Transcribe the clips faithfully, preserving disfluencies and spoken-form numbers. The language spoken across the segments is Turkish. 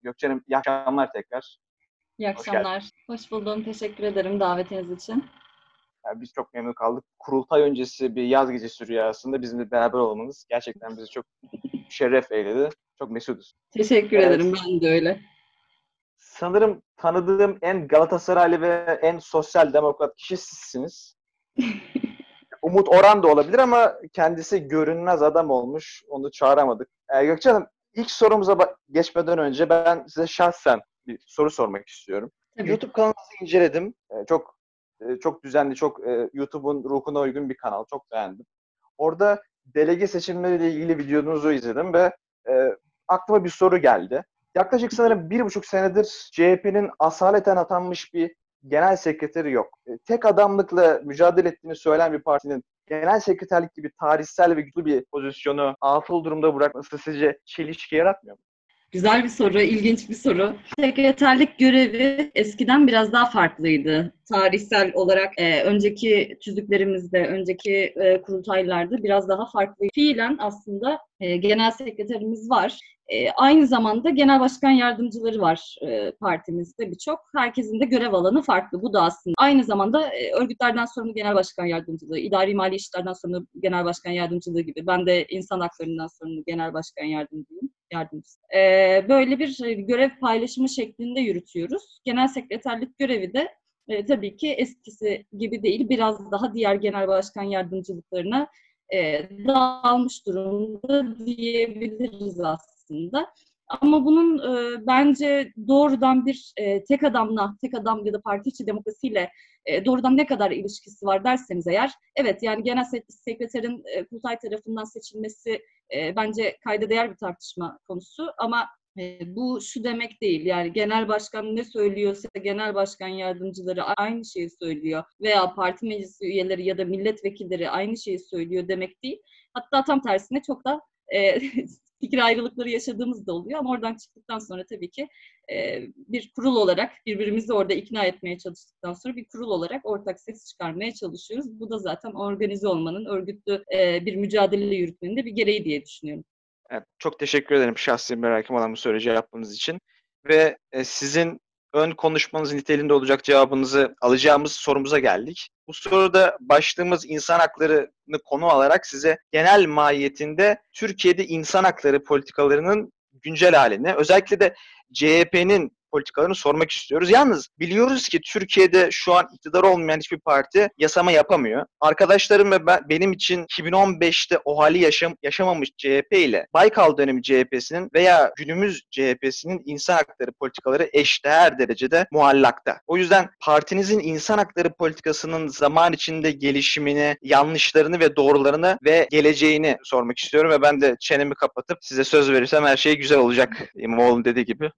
Gökçen'im iyi akşamlar tekrar. İyi Hoş geldin. akşamlar. Hoş buldum. Teşekkür ederim davetiniz için. Yani biz çok memnun kaldık. Kurultay öncesi bir yaz gecesi rüyasında bizimle beraber olmanız gerçekten bizi çok şeref eyledi. Çok mesuduz. Teşekkür Ee, ederim. Ben de öyle. sanırım tanıdığım en Galatasaraylı ve en sosyal demokrat kişi sizsiniz. Umut Orhan da olabilir ama kendisi görünmez adam olmuş. Onu çağıramadık. Ee, Gökçen'im, ilk sorumuza ba- geçmeden önce ben size şahsen bir soru sormak istiyorum. Tabii. YouTube kanalınızı inceledim. Ee, çok e, çok düzenli, çok e, YouTube'un ruhuna uygun bir kanal. Çok beğendim. Orada delege seçimleriyle ilgili videonuzu izledim ve e, aklıma bir soru geldi. Yaklaşık sanırım bir buçuk senedir C H P'nin asaleten atanmış bir genel sekreteri yok. E, tek adamlıkla mücadele ettiğini söyleyen bir partinin genel sekreterlik gibi tarihsel ve güçlü bir pozisyonu atıl durumda bırakması sizce çelişki yaratmıyor mu? Güzel bir soru, ilginç bir soru. Sekreterlik görevi eskiden biraz daha farklıydı. Tarihsel olarak e, önceki tüzüklerimizde, önceki e, kurultaylarda biraz daha farklı. Fiilen aslında e, genel sekreterimiz var. E, aynı zamanda genel başkan yardımcıları var e, partimizde birçok. Herkesin de görev alanı farklı. Bu da aslında aynı zamanda e, örgütlerden sorumlu genel başkan yardımcılığı, idari mali işlerden sorumlu genel başkan yardımcılığı gibi. Ben de insan haklarından sorumlu genel başkan yardımcıyım. Yardımcısı. Ee, böyle bir e, görev paylaşımı şeklinde yürütüyoruz. Genel sekreterlik görevi de e, tabii ki eskisi gibi değil, biraz daha diğer genel başkan yardımcılıklarına e, dağılmış durumda diyebiliriz aslında. Ama bunun e, bence doğrudan bir e, tek adamla, tek adam ya da parti içi demokrasiyle e, doğrudan ne kadar ilişkisi var derseniz eğer, evet yani genel sekreterin e, kurultay tarafından seçilmesi e, bence kayda değer bir tartışma konusu ama e, bu şu demek değil, yani genel başkan ne söylüyorsa genel başkan yardımcıları aynı şeyi söylüyor veya parti meclisi üyeleri ya da milletvekilleri aynı şeyi söylüyor demek değil. Hatta tam tersine çok da e, fikir ayrılıkları yaşadığımız da oluyor ama oradan çıktıktan sonra tabii ki e, bir kurul olarak birbirimizi orada ikna etmeye çalıştıktan sonra bir kurul olarak ortak ses çıkarmaya çalışıyoruz. Bu da zaten organize olmanın, örgütlü e, bir mücadele yürütmenin de bir gereği diye düşünüyorum. Evet, çok teşekkür ederim şahsi merakım olan bu soruyu yaptığınız için. Ve e, sizin ön konuşmanız niteliğinde olacak cevabınızı alacağımız sorumuza geldik. Bu soruda başlığımız insan haklarını konu alarak size genel mahiyetinde Türkiye'de insan hakları politikalarının güncel halini, özellikle de C H P'nin politikalarını sormak istiyoruz. Yalnız biliyoruz ki Türkiye'de şu an iktidar olmayan hiçbir parti yasama yapamıyor. Arkadaşlarım ve ben, benim için iki bin on beşte o hali yaşam, yaşamamış C H P ile Baykal dönemi C H P'sinin veya günümüz C H P'sinin insan hakları politikaları eşdeğer derecede muallakta. O yüzden partinizin insan hakları politikasının zaman içinde gelişimini, yanlışlarını ve doğrularını ve geleceğini sormak istiyorum ve ben de çenemi kapatıp size söz verirsem her şey güzel olacak. İmamoğlu'nun dediği gibi.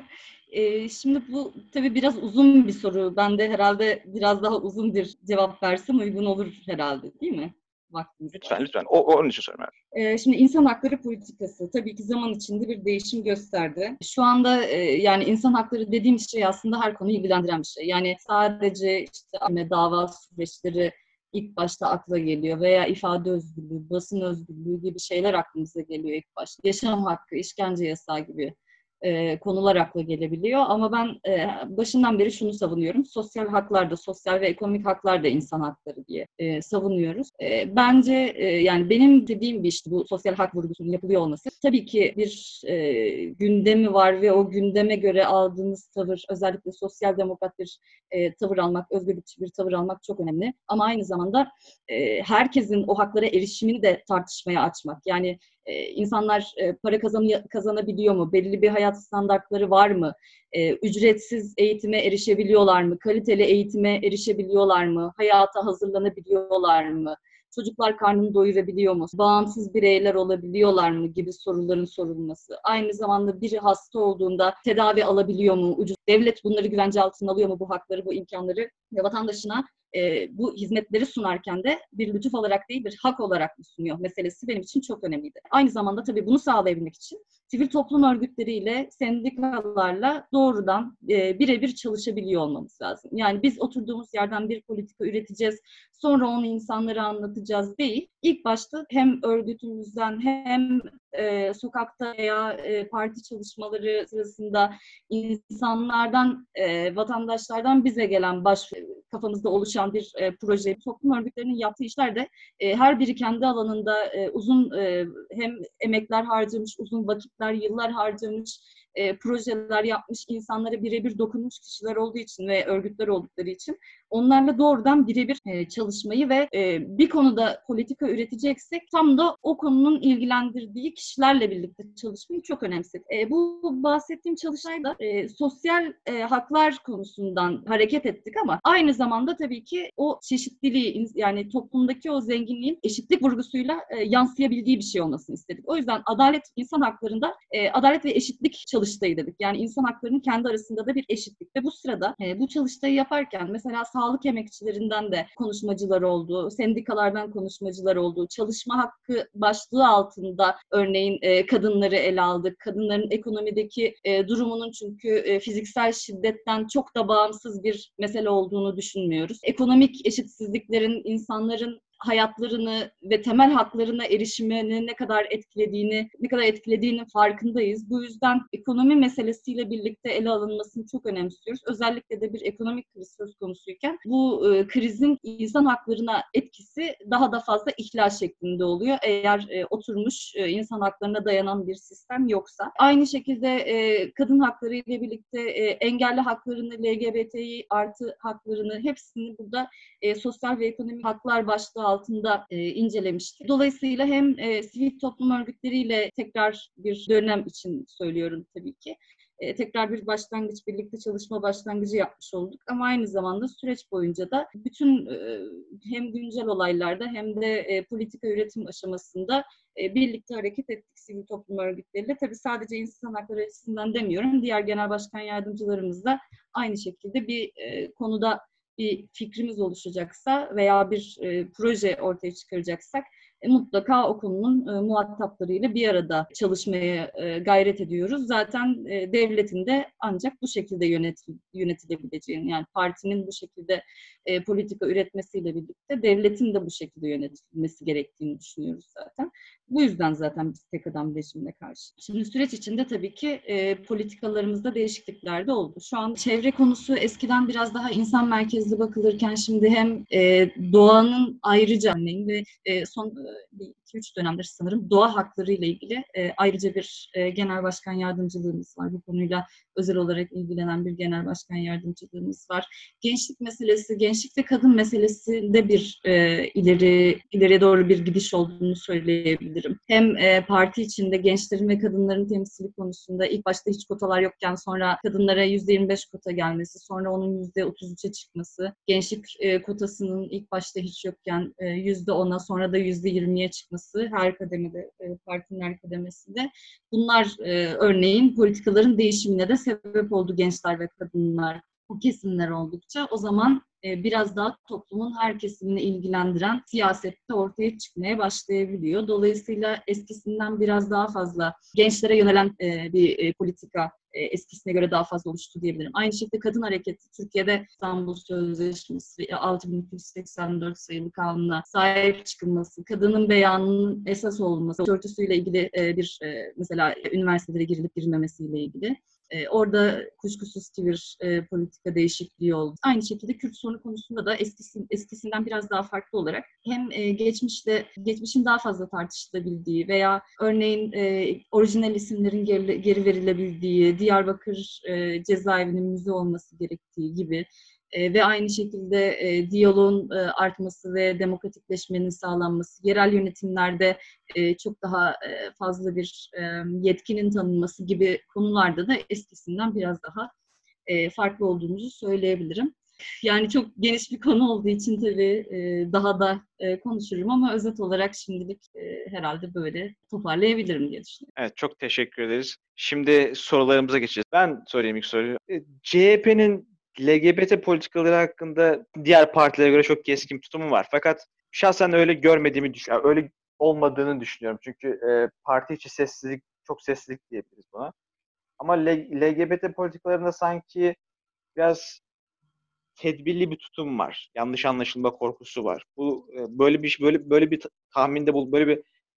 e, şimdi bu tabii biraz uzun bir soru. Ben de herhalde biraz daha uzun bir cevap versem uygun olur herhalde, değil mi? Vaktimiz Lütfen var. lütfen. O, onun için soruyorum. Ee, Şimdi insan hakları politikası tabii ki zaman içinde bir değişim gösterdi. Şu anda e, yani insan hakları dediğim şey aslında her konuyu ilgilendiren bir şey. Yani sadece işte dava süreçleri ilk başta akla geliyor veya ifade özgürlüğü, basın özgürlüğü gibi şeyler aklımıza geliyor ilk başta. Yaşam hakkı, işkence yasağı gibi e, konular akla gelebiliyor. Ama ben e, başından beri şunu savunuyorum. Sosyal haklar da, sosyal ve ekonomik haklar da insan hakları diye e, savunuyoruz. E, bence e, yani benim dediğim bir işte bu sosyal hak vurgusunun yapılıyor olması. Tabii ki bir e, gündemi var ve o gündeme göre aldığınız tavır, özellikle sosyal demokrat bir e, tavır almak, özgürlükçü bir tavır almak çok önemli. Ama aynı zamanda e, herkesin o haklara erişimini de tartışmaya açmak. Yani e, insanlar e, para kazan kazanabiliyor mu? Belirli bir hayat standartları var mı? E, ücretsiz eğitime erişebiliyorlar mı? Kaliteli eğitime erişebiliyorlar mı? Hayata hazırlanabiliyorlar mı? Çocuklar karnını doyurabiliyor mu? Bağımsız bireyler olabiliyorlar mı gibi soruların sorulması. Aynı zamanda biri hasta olduğunda tedavi alabiliyor mu? Ucuz devlet bunları güvence altına alıyor mu, bu hakları, bu imkanları ve vatandaşına e, bu hizmetleri sunarken de bir lütuf olarak değil bir hak olarak mı sunuyor meselesi benim için çok önemliydi. Aynı zamanda tabii bunu sağlayabilmek için sivil toplum örgütleriyle, sendikalarla doğrudan e, birebir çalışabiliyor olmamız lazım. Yani biz oturduğumuz yerden bir politika üreteceğiz, sonra onu insanlara anlatacağız değil. İlk başta hem örgütümüzden hem e, sokakta veya e, parti çalışmaları sırasında insanlardan, e, vatandaşlardan bize gelen baş kafamızda oluşan bir e, proje. Toplum örgütlerinin yaptığı işler de e, her biri kendi alanında e, uzun e, hem emekler harcamış, uzun vakitler, yıllar harcamış, e, projeler yapmış, insanlara birebir dokunmuş kişiler olduğu için ve örgütler oldukları için onlarla doğrudan birebir e, çalışmayı ve e, bir konuda politika üreteceksek tam da o konunun ilgilendirdiği kişilerle birlikte çalışmayı çok önemsedik. E, bu bahsettiğim çalışmayda e, sosyal e, haklar konusundan hareket ettik ama aynı zamanda tabii ki o çeşitliliği, yani toplumdaki o zenginliğin eşitlik vurgusuyla e, yansıyabildiği bir şey olmasını istedik. O yüzden adalet, insan haklarında e, adalet ve eşitlik çalıştayı dedik. Yani insan haklarının kendi arasında da bir eşitlik. Ve bu sırada e, bu çalıştayı yaparken mesela sağlık emekçilerinden de konuşmacılar oldu, sendikalardan konuşmacılar oldu, çalışma hakkı başlığı altında örneğin e, kadınları ele aldık. Kadınların ekonomideki e, durumunun çünkü e, fiziksel şiddetten çok da bağımsız bir mesele olduğunu düşünmüyoruz. Ekonomik eşitsizliklerin insanların hayatlarını ve temel haklarına erişimini ne kadar etkilediğini, ne kadar etkilediğinin farkındayız. Bu yüzden ekonomi meselesiyle birlikte ele alınmasını çok önemsiyoruz. Özellikle de bir ekonomik kriz söz konusuyken bu e, krizin insan haklarına etkisi daha da fazla ihlal şeklinde oluyor. Eğer e, oturmuş e, insan haklarına dayanan bir sistem yoksa. Aynı şekilde e, kadın hakları ile birlikte e, engelli haklarını, L G B T İ artı haklarını hepsini burada e, sosyal ve ekonomik haklar başlığı altında e, incelemiştik. Dolayısıyla hem e, sivil toplum örgütleriyle tekrar bir dönem için söylüyorum tabii ki. E, tekrar bir başlangıç, birlikte çalışma başlangıcı yapmış olduk. Ama aynı zamanda süreç boyunca da bütün e, hem güncel olaylarda hem de e, politika üretim aşamasında e, birlikte hareket ettik sivil toplum örgütleriyle. Tabii sadece insan hakları açısından demiyorum. Diğer genel başkan yardımcılarımız da aynı şekilde bir e, konuda bir fikrimiz oluşacaksa veya bir e, proje ortaya çıkaracaksak e, mutlaka o konunun e, muhataplarıyla bir arada çalışmaya e, gayret ediyoruz. Zaten e, devletin de ancak bu şekilde yönetil, yönetilebileceğini, yani partinin bu şekilde e, politika üretmesiyle birlikte devletin de bu şekilde yönetilmesi gerektiğini düşünüyoruz zaten. Bu yüzden zaten biz tek adam rejimine karşı. Şimdi süreç içinde tabii ki e, politikalarımızda değişiklikler de oldu. Şu an çevre konusu eskiden biraz daha insan merkezli bakılırken şimdi hem e, doğanın ayrıca örneğin ve e, son e, iki üç dönemdir sanırım doğa hakları ile ilgili e, ayrıca bir e, genel başkan yardımcılığımız var. Bu konuyla özel olarak ilgilenen bir genel başkan yardımcılığımız var. Gençlik meselesi, gençlik ve kadın meselesinde bir e, ileri ileriye doğru bir gidiş olduğunu söyleyebilirim. Hem e, parti içinde gençlerin ve kadınların temsili konusunda ilk başta hiç kotalar yokken sonra kadınlara yüzde yirmi beş kota gelmesi, sonra onun yüzde otuz üçe çıkması, gençlik e, kotasının ilk başta hiç yokken e, yüzde ona sonra da yüzde yirmiye çıkması her kademede, e, partinin her kademesinde. Bunlar e, örneğin politikaların değişimine de sebep oldu gençler ve kadınlar. Bu kesimler oldukça o zaman e, biraz daha toplumun her kesimini ilgilendiren siyasette ortaya çıkmaya başlayabiliyor. Dolayısıyla eskisinden biraz daha fazla gençlere yönelen e, bir e, politika e, eskisine göre daha fazla oluştu diyebilirim. Aynı şekilde kadın hareketi Türkiye'de İstanbul Sözleşmesi altı bin iki yüz seksen dört sayılı kanuna sahip çıkılması, kadının beyanının esas olması, örtüsüyle ilgili e, bir e, mesela üniversitelere girilip girilmemesiyle ilgili. Ee, orada kuşkusuz ki bir e, politika değişikliği oldu. Aynı şekilde Kürt sorunu konusunda da eskisi, eskisinden biraz daha farklı olarak hem e, geçmişte geçmişin daha fazla tartışılabildiği veya örneğin e, orijinal isimlerin geri, geri verilebildiği, Diyarbakır e, cezaevinin müze olması gerektiği gibi E, ve aynı şekilde e, diyaloğun e, artması ve demokratikleşmenin sağlanması, yerel yönetimlerde e, çok daha e, fazla bir e, yetkinin tanınması gibi konularda da eskisinden biraz daha e, farklı olduğumuzu söyleyebilirim. Yani çok geniş bir konu olduğu için tabii e, daha da e, konuşurum ama özet olarak şimdilik e, herhalde böyle toparlayabilirim diye düşünüyorum. Evet, çok teşekkür ederiz. Şimdi sorularımıza geçeceğiz. Ben sorayım ilk soruyu. E, C H P'nin L G B T politikaları hakkında diğer partilere göre çok keskin bir tutumu var. Fakat şahsen öyle görmediğimi düşünüyorum. Öyle olmadığını düşünüyorum. Çünkü e, parti içi sessizlik, çok sessizlik diyebiliriz buna. Ama L- LGBT politikalarında sanki biraz tedbirli bir tutum var. Yanlış anlaşılma korkusu var. Bu e, böyle bir böyle böyle bir tahminde bul böyle bir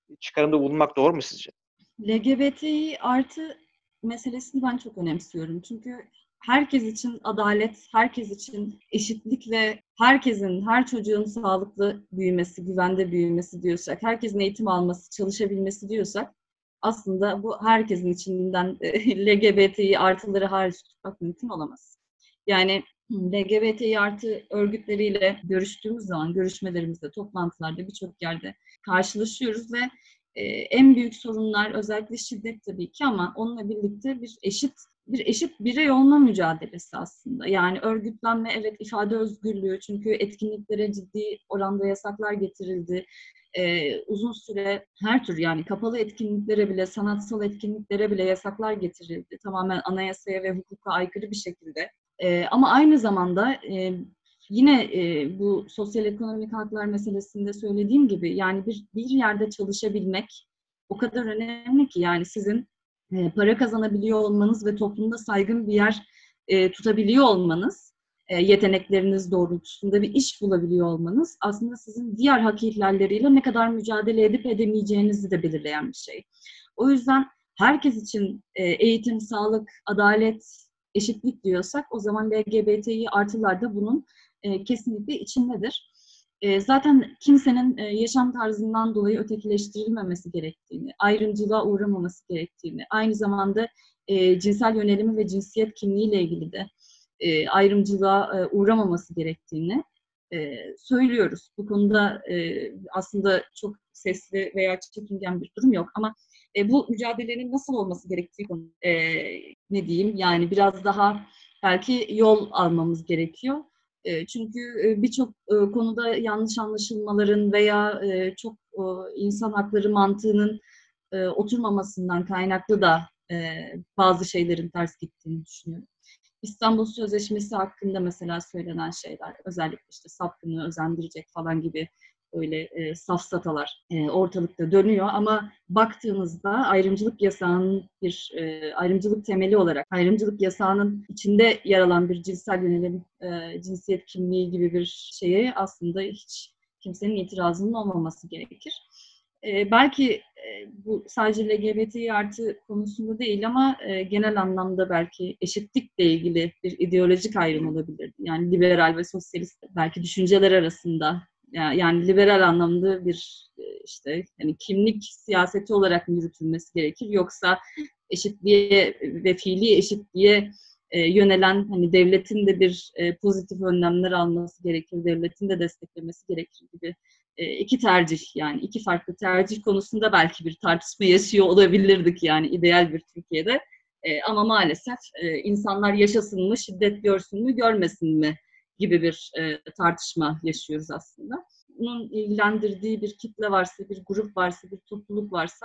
çıkarımda bulunmak doğru mu sizce? L G B T İ artı meselesini ben çok önemsiyorum. Çünkü herkes için adalet, herkes için eşitlik ve herkesin, her çocuğun sağlıklı büyümesi, güvende büyümesi diyorsak, herkesin eğitim alması, çalışabilmesi diyorsak aslında bu herkesin içinden L G B T İ artıları hariç tutmak mümkün olamaz. Yani L G B T İ artı örgütleriyle görüştüğümüz zaman, görüşmelerimizde, toplantılarda birçok yerde karşılaşıyoruz ve e, en büyük sorunlar özellikle şiddet tabii ki ama onunla birlikte bir eşit bir eşit birey olma mücadelesi aslında. Yani örgütlenme, evet, ifade özgürlüğü, çünkü etkinliklere ciddi oranda yasaklar getirildi. Ee, uzun süre her tür, yani kapalı etkinliklere bile, sanatsal etkinliklere bile yasaklar getirildi. Tamamen anayasaya ve hukuka aykırı bir şekilde. Ee, ama aynı zamanda e, yine e, bu sosyal ekonomik haklar meselesinde söylediğim gibi, yani bir, bir yerde çalışabilmek o kadar önemli ki, yani sizin e, para kazanabiliyor olmanız ve toplumda saygın bir yer e, tutabiliyor olmanız, e, yetenekleriniz doğrultusunda bir iş bulabiliyor olmanız aslında sizin diğer hak ihlalleriyle ne kadar mücadele edip edemeyeceğinizi de belirleyen bir şey. O yüzden herkes için e, eğitim, sağlık, adalet, eşitlik diyorsak o zaman L G B T İ artılar da bunun e, kesinlikle içindedir. E, zaten kimsenin e, yaşam tarzından dolayı ötekileştirilmemesi gerektiğini, ayrımcılığa uğramaması gerektiğini, aynı zamanda e, cinsel yönelimi ve cinsiyet kimliğiyle ilgili de e, ayrımcılığa e, uğramaması gerektiğini e, söylüyoruz. Bu konuda e, aslında çok sesli veya çekingen bir durum yok ama e, bu mücadelenin nasıl olması gerektiği konu, e, ne diyeyim, yani biraz daha belki yol almamız gerekiyor. E, çünkü e, birçok e, konuda yanlış anlaşılmaların veya e, çok e, insan hakları mantığının e, oturmamasından kaynaklı da e, bazı şeylerin ters gittiğini düşünüyorum. İstanbul Sözleşmesi hakkında mesela söylenen şeyler, özellikle işte sapkını özendirecek falan gibi böyle e, safsatalar e, ortalıkta dönüyor ama baktığımızda ayrımcılık yasağının bir e, ayrımcılık temeli olarak ayrımcılık yasağının içinde yer alan bir cinsel yönelim, e, cinsiyet kimliği gibi bir şeye aslında hiç kimsenin itirazının olmaması gerekir. E, belki e, bu sadece L G B T artı konusunda değil ama e, genel anlamda belki eşitlikle ilgili bir ideolojik ayrım olabilir. Yani liberal ve sosyalist belki düşünceler arasında, yani, yani liberal anlamda bir e, işte yani kimlik siyaseti olarak mı yürütülmesi gerekir, yoksa eşitliğe ve fiili eşitliğe e, yönelen, hani devletin de bir e, pozitif önlemler alması gerekir, devletin de desteklemesi gerekir gibi e, iki tercih, yani iki farklı tercih konusunda belki bir tartışma yaşıyor olabilirdik yani ideal bir Türkiye'de. E, ama maalesef e, insanlar yaşasın mı, şiddet görsün mü, görmesin mi gibi bir e, tartışma yaşıyoruz aslında. Bunun ilgilendirdiği bir kitle varsa, bir grup varsa, bir topluluk varsa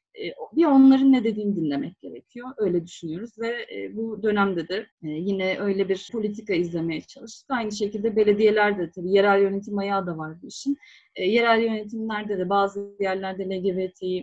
bir onların ne dediğini dinlemek gerekiyor. Öyle düşünüyoruz ve bu dönemde de yine öyle bir politika izlemeye çalıştık. Aynı şekilde belediyelerde tabii yerel yönetim ayağı da var bu işin. Yerel yönetimlerde de bazı yerlerde L G B T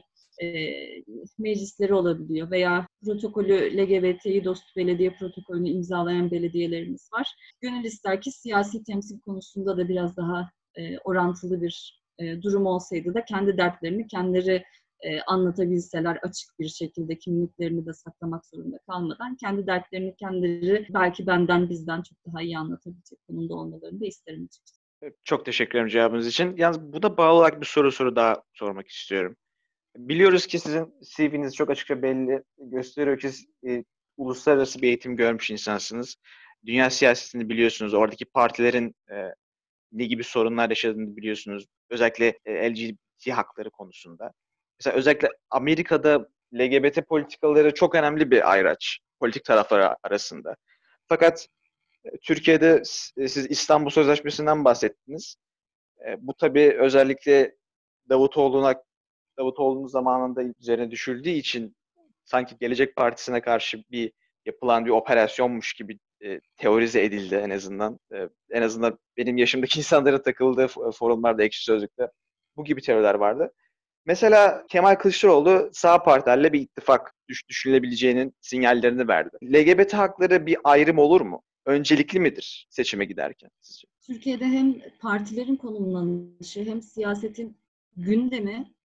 meclisleri olabiliyor veya protokolü, L G B T dostu belediye protokolünü imzalayan belediyelerimiz var. Gönül ister ki siyasi temsil konusunda da biraz daha orantılı bir durum olsaydı da kendi dertlerini kendileri E, anlatabilseler, açık bir şekilde kimliklerini de saklamak zorunda kalmadan kendi dertlerini kendileri belki benden, bizden çok daha iyi anlatabilecek konumda olmalarını da isterim açıkçası. Çok teşekkür ederim cevabınız için. Yalnız buna bağlı olarak bir soru soru daha sormak istiyorum. Biliyoruz ki sizin C V'niz çok açıkça belli gösteriyor ki e, uluslararası bir eğitim görmüş insansınız. Dünya siyasetini biliyorsunuz. Oradaki partilerin e, ne gibi sorunlar yaşadığını biliyorsunuz. Özellikle e, L G B T hakları konusunda. Mesela özellikle Amerika'da L G B T politikaları çok önemli bir ayraç politik tarafları arasında. Fakat e, Türkiye'de e, siz İstanbul Sözleşmesi'nden bahsettiniz. E, bu tabii özellikle Davutoğlu'na Davutoğlu'nun zamanında üzerine düşüldüğü için sanki Gelecek Partisi'ne karşı bir yapılan bir operasyonmuş gibi e, teorize edildi en azından. E, en azından benim yaşımdaki insanların takıldığı forumlarda, Ekşi Sözlük'te bu gibi teoriler vardı. Mesela Kemal Kılıçdaroğlu sağ partilerle bir ittifak düş düşünülebileceğinin sinyallerini verdi. L G B T hakları bir ayrım olur mu? Öncelikli midir seçime giderken sizce? Türkiye'de hem partilerin konumlanışı hem siyasetin gündemi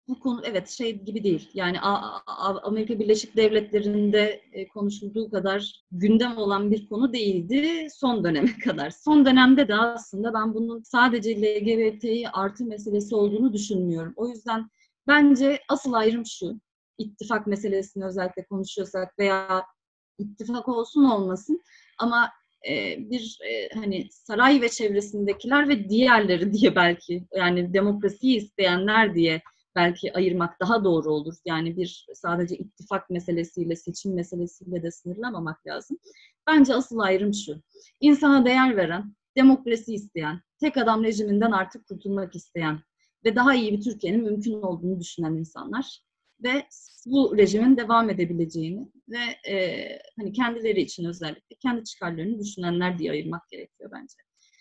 bu konu evet şey gibi değil. Yani A- A- Amerika Birleşik Devletleri'nde e, konuşulduğu kadar gündem olan bir konu değildi son döneme kadar. Son dönemde de aslında ben bunun sadece L G B T'yi artı meselesi olduğunu düşünmüyorum. O yüzden bence asıl ayrım şu. İttifak meselesini özellikle konuşuyorsak veya ittifak olsun olmasın ama e, bir e, hani saray ve çevresindekiler ve diğerleri diye belki yani demokrasiyi isteyenler diye belki ayırmak daha doğru olur. Yani bir sadece ittifak meselesiyle, seçim meselesiyle de sınırlamamak lazım. Bence asıl ayrım şu. İnsana değer veren, demokrasi isteyen, tek adam rejiminden artık kurtulmak isteyen ve daha iyi bir Türkiye'nin mümkün olduğunu düşünen insanlar ve bu rejimin devam edebileceğini ve e, hani kendileri için özellikle kendi çıkarlarını düşünenler diye ayırmak gerekiyor bence.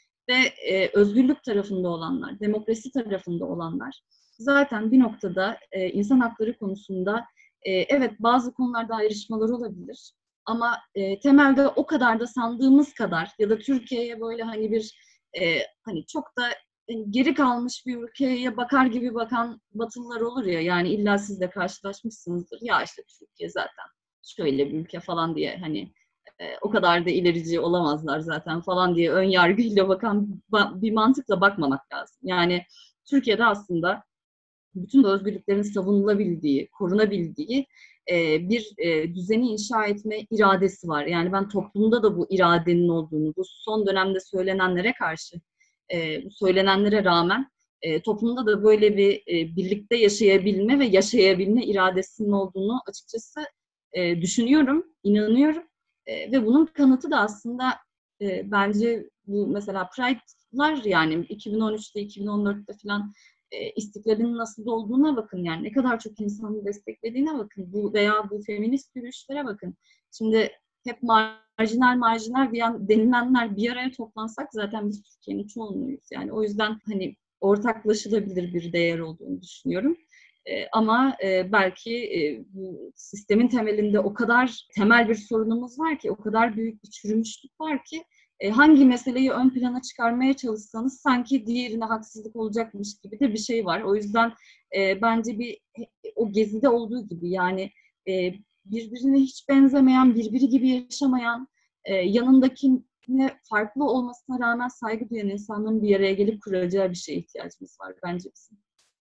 Ve e, özgürlük tarafında olanlar, demokrasi tarafında olanlar zaten bir noktada e, insan hakları konusunda e, evet bazı konularda ayrışmalar olabilir ama e, temelde o kadar da sandığımız kadar ya da Türkiye'ye böyle hani bir e, hani çok da geri kalmış bir ülkeye bakar gibi bakan Batılılar olur ya yani illa siz de karşılaşmışsınızdır ya işte Türkiye zaten şöyle bir ülke falan diye hani e, o kadar da ilerici olamazlar zaten falan diye ön yargıyla bakan bir mantıkla bakmamak lazım. Yani Türkiye'de aslında bütün bu özgürlüklerin savunulabildiği, korunabildiği e, bir e, düzeni inşa etme iradesi var. Yani ben toplumda da bu iradenin olduğunu, bu son dönemde söylenenlere karşı, e, bu söylenenlere rağmen e, toplumda da böyle bir e, birlikte yaşayabilme ve yaşayabilme iradesinin olduğunu açıkçası e, düşünüyorum, inanıyorum. E, ve bunun kanıtı da aslında e, bence bu mesela Pride'lar yani iki bin on üçte, iki bin on dörtte falan e, istiklalin nasıl olduğuna bakın yani ne kadar çok insanı desteklediğine bakın bu veya bu feminist yürüyüşlere bakın. Şimdi hep marjinal marjinal bir yan, denilenler bir araya toplansak zaten biz Türkiye'nin çoğunluğuyuz. Yani o yüzden hani ortaklaşılabilir bir değer olduğunu düşünüyorum. E, ama e, belki e, bu sistemin temelinde o kadar temel bir sorunumuz var ki, o kadar büyük bir çürümüşlük var ki e, hangi meseleyi ön plana çıkarmaya çalışsanız sanki diğerine haksızlık olacakmış gibi de bir şey var. O yüzden e, bence bir o Gezi'de olduğu gibi yani e, birbirine hiç benzemeyen, birbiri gibi yaşamayan, e, yanındakine farklı olmasına rağmen saygı duyan insanların bir araya gelip kuracağı bir şeye ihtiyacımız var bence bizim.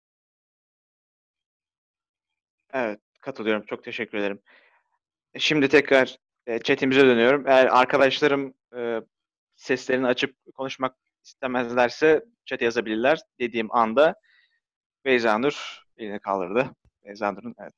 Evet, katılıyorum. Çok teşekkür ederim. Şimdi tekrar e, chatimize dönüyorum. Eğer arkadaşlarım e, seslerini açıp konuşmak istemezlerse chat'e yazabilirler. Dediğim anda Beyza Nur elini kaldırdı. Beyza Nur'un evet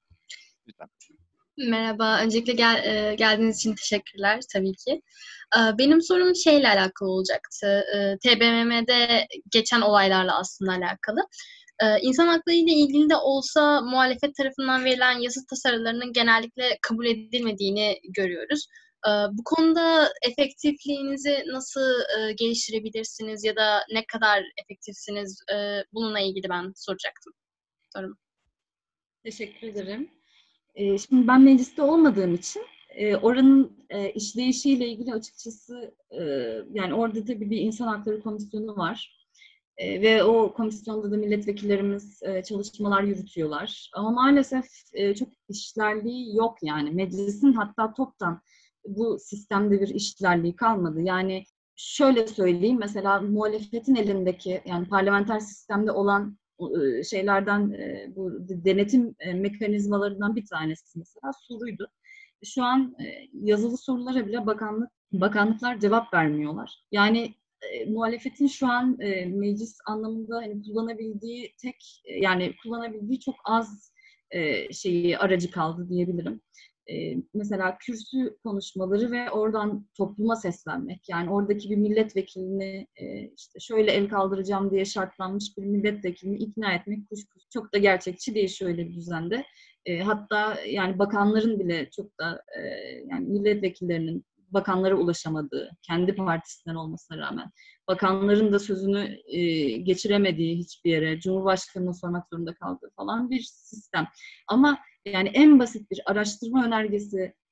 lütfen. Merhaba, öncelikle gel, e, geldiğiniz için teşekkürler tabii ki. E, benim sorum şeyle alakalı olacaktı. E, T B M M'de geçen olaylarla aslında alakalı. E, insan hakları ile ilgili de olsa muhalefet tarafından verilen yasa tasarılarının genellikle kabul edilmediğini görüyoruz. E, bu konuda efektifliğinizi nasıl e, geliştirebilirsiniz ya da ne kadar efektifsiniz? E, bununla ilgili ben soracaktım. Sorum. Teşekkür ederim. E, şimdi ben mecliste olmadığım için e, oranın e, işleyişiyle ilgili açıkçası e, yani orada tabii bir insan hakları komisyonu var. E, ve o komisyonda da milletvekillerimiz e, çalışmalar yürütüyorlar. Ama maalesef e, çok işlerliği yok yani. Meclisin hatta toptan bu sistemde bir işlerliği kalmadı. Yani şöyle söyleyeyim mesela muhalefetin elindeki yani parlamenter sistemde olan e, şeylerden e, bu denetim e, mekanizmalarından bir tanesi mesela soruydu. Şu an e, yazılı sorulara bile bakanlık bakanlıklar cevap vermiyorlar. Yani e, muhalefetin şu an e, meclis anlamında hani kullanabildiği tek e, yani kullanabildiği çok az e, şeyi aracı kaldı diyebilirim. E, mesela kürsü konuşmaları ve oradan topluma seslenmek. Yani oradaki bir milletvekilini e, işte şöyle el kaldıracağım diye şartlanmış bir milletvekilini ikna etmek kuşkusuz çok da gerçekçi değil şöyle bir düzende. E, hatta yani bakanların bile çok da e, yani milletvekillerinin bakanlara ulaşamadığı, kendi partisinden olmasına rağmen bakanların da sözünü e, geçiremediği hiçbir yere, Cumhurbaşkanı'na sormak zorunda kaldığı falan bir sistem. Ama yani en basit bir araştırma önergesi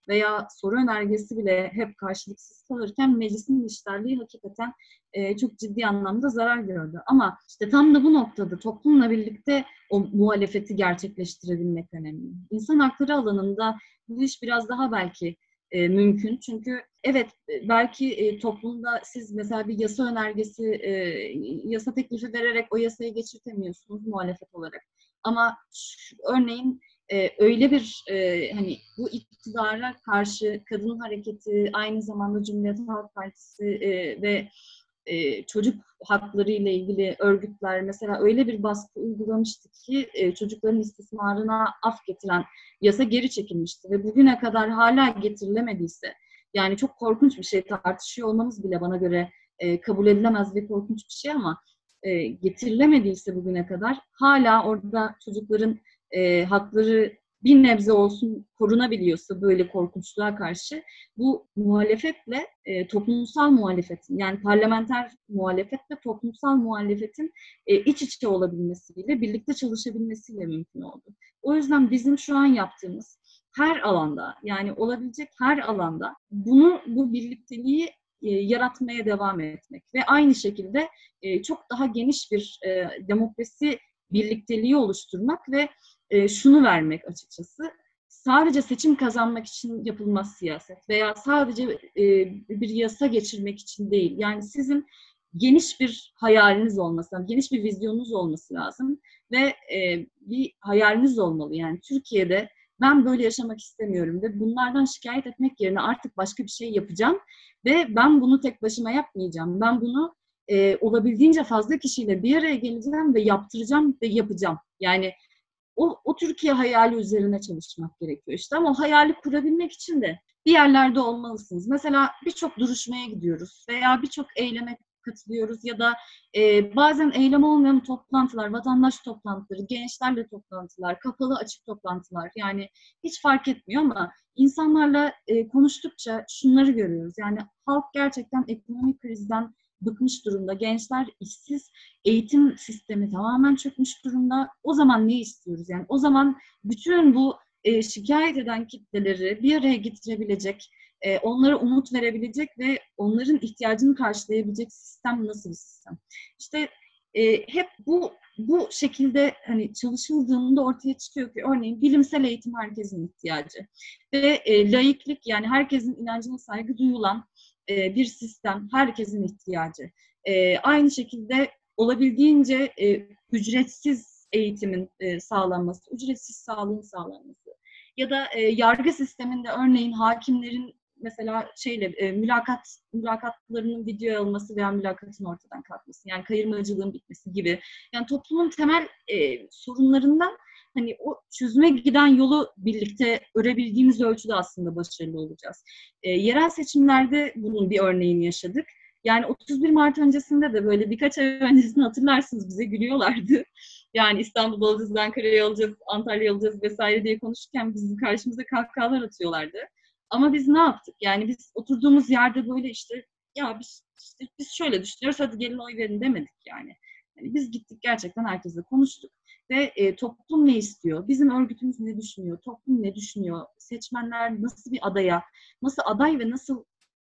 veya soru önergesi bile hep karşılıksız kalırken meclisin işlerliği hakikaten e, çok ciddi anlamda zarar gördü. Ama işte tam da bu noktada toplumla birlikte o muhalefeti gerçekleştirebilmek önemli. İnsan hakları alanında bu iş biraz daha belki e, mümkün. Çünkü evet belki e, toplumda siz mesela bir yasa önergesi, e, yasa teklifi vererek o yasayı geçirtemiyorsunuz muhalefet olarak. Ama şu, örneğin e, öyle bir e, hani bu iktidara karşı kadın hareketi, aynı zamanda Cumhuriyet Halk Partisi e, ve e, çocuk hakları ile ilgili örgütler mesela öyle bir baskı uygulamıştı ki e, çocukların istismarına af getiren yasa geri çekilmişti ve bugüne kadar hala getirilemediyse, yani çok korkunç bir şey, tartışıyor olmamız bile bana göre e, kabul edilemez ve korkunç bir şey, ama e, getirilemediyse bugüne kadar hala orada çocukların e, hakları bir nebze olsun korunabiliyorsa böyle korkunçluğa karşı, bu muhalefetle e, toplumsal muhalefetin, yani parlamenter muhalefet ve toplumsal muhalefetin e, iç içe olabilmesiyle, birlikte çalışabilmesiyle mümkün oldu. O yüzden bizim şu an yaptığımız her alanda, yani olabilecek her alanda bunu, bu birlikteliği e, yaratmaya devam etmek ve aynı şekilde e, çok daha geniş bir e, demokrasi birlikteliği oluşturmak ve e, şunu vermek açıkçası: sadece seçim kazanmak için yapılmaz siyaset veya sadece e, bir yasa geçirmek için değil. Yani sizin geniş bir hayaliniz olması, geniş bir vizyonunuz olması lazım ve e, bir hayaliniz olmalı. Yani Türkiye'de ben böyle yaşamak istemiyorum ve bunlardan şikayet etmek yerine artık başka bir şey yapacağım ve ben bunu tek başıma yapmayacağım. Ben bunu e, olabildiğince fazla kişiyle bir araya geleceğim ve yaptıracağım ve yapacağım. Yani O, o Türkiye hayali üzerine çalışmak gerekiyor işte, ama o hayali kurabilmek için de bir yerlerde olmalısınız. Mesela birçok duruşmaya gidiyoruz veya birçok eyleme katılıyoruz ya da e, bazen eylem olmayan toplantılar, vatandaş toplantıları, gençlerle toplantılar, kapalı açık toplantılar, yani hiç fark etmiyor ama insanlarla e, konuştukça şunları görüyoruz. Yani halk gerçekten ekonomik krizden bıkmış durumda, gençler işsiz, eğitim sistemi tamamen çökmüş durumda. O zaman ne istiyoruz? Yani o zaman bütün bu e, şikayet eden kitleleri bir araya getirebilecek, e, onlara umut verebilecek ve onların ihtiyacını karşılayabilecek sistem nasıl bir sistem? İşte e, hep bu bu şekilde hani çalışıldığında ortaya çıkıyor ki örneğin bilimsel eğitim herkesin ihtiyacı ve e, laiklik, yani herkesin inancına saygı duyulan e, bir sistem herkesin ihtiyacı. E, aynı şekilde olabildiğince e, ücretsiz eğitimin e, sağlanması, ücretsiz sağlığın sağlanması ya da e, yargı sisteminde örneğin hakimlerin mesela şeyle e, mülakat mülakatlarının videoya alınması veya mülakatın ortadan kalkması, yani kayırmacılığın bitmesi gibi, yani toplumun temel e, sorunlarından hani o çözüme giden yolu birlikte örebildiğimiz ölçüde aslında başarılı olacağız. E, yerel seçimlerde bunun bir örneğini yaşadık. Yani otuz bir Mart öncesinde de böyle birkaç ay öncesini hatırlarsınız, bize gülüyorlardı. Yani İstanbul'da olacağız, Ankara'ya alacağız, Antalya'ya alacağız vesaire diye konuşurken bizim karşımıza kahkahalar atıyorlardı. Ama biz ne yaptık? Yani biz oturduğumuz yerde böyle işte ya biz, işte biz şöyle düşünüyoruz, hadi gelin oy verin demedik yani. Yani biz gittik, gerçekten herkesle konuştuk ve e, toplum ne istiyor? Bizim örgütümüz ne düşünüyor? Toplum ne düşünüyor? Seçmenler nasıl bir adaya, nasıl aday ve nasıl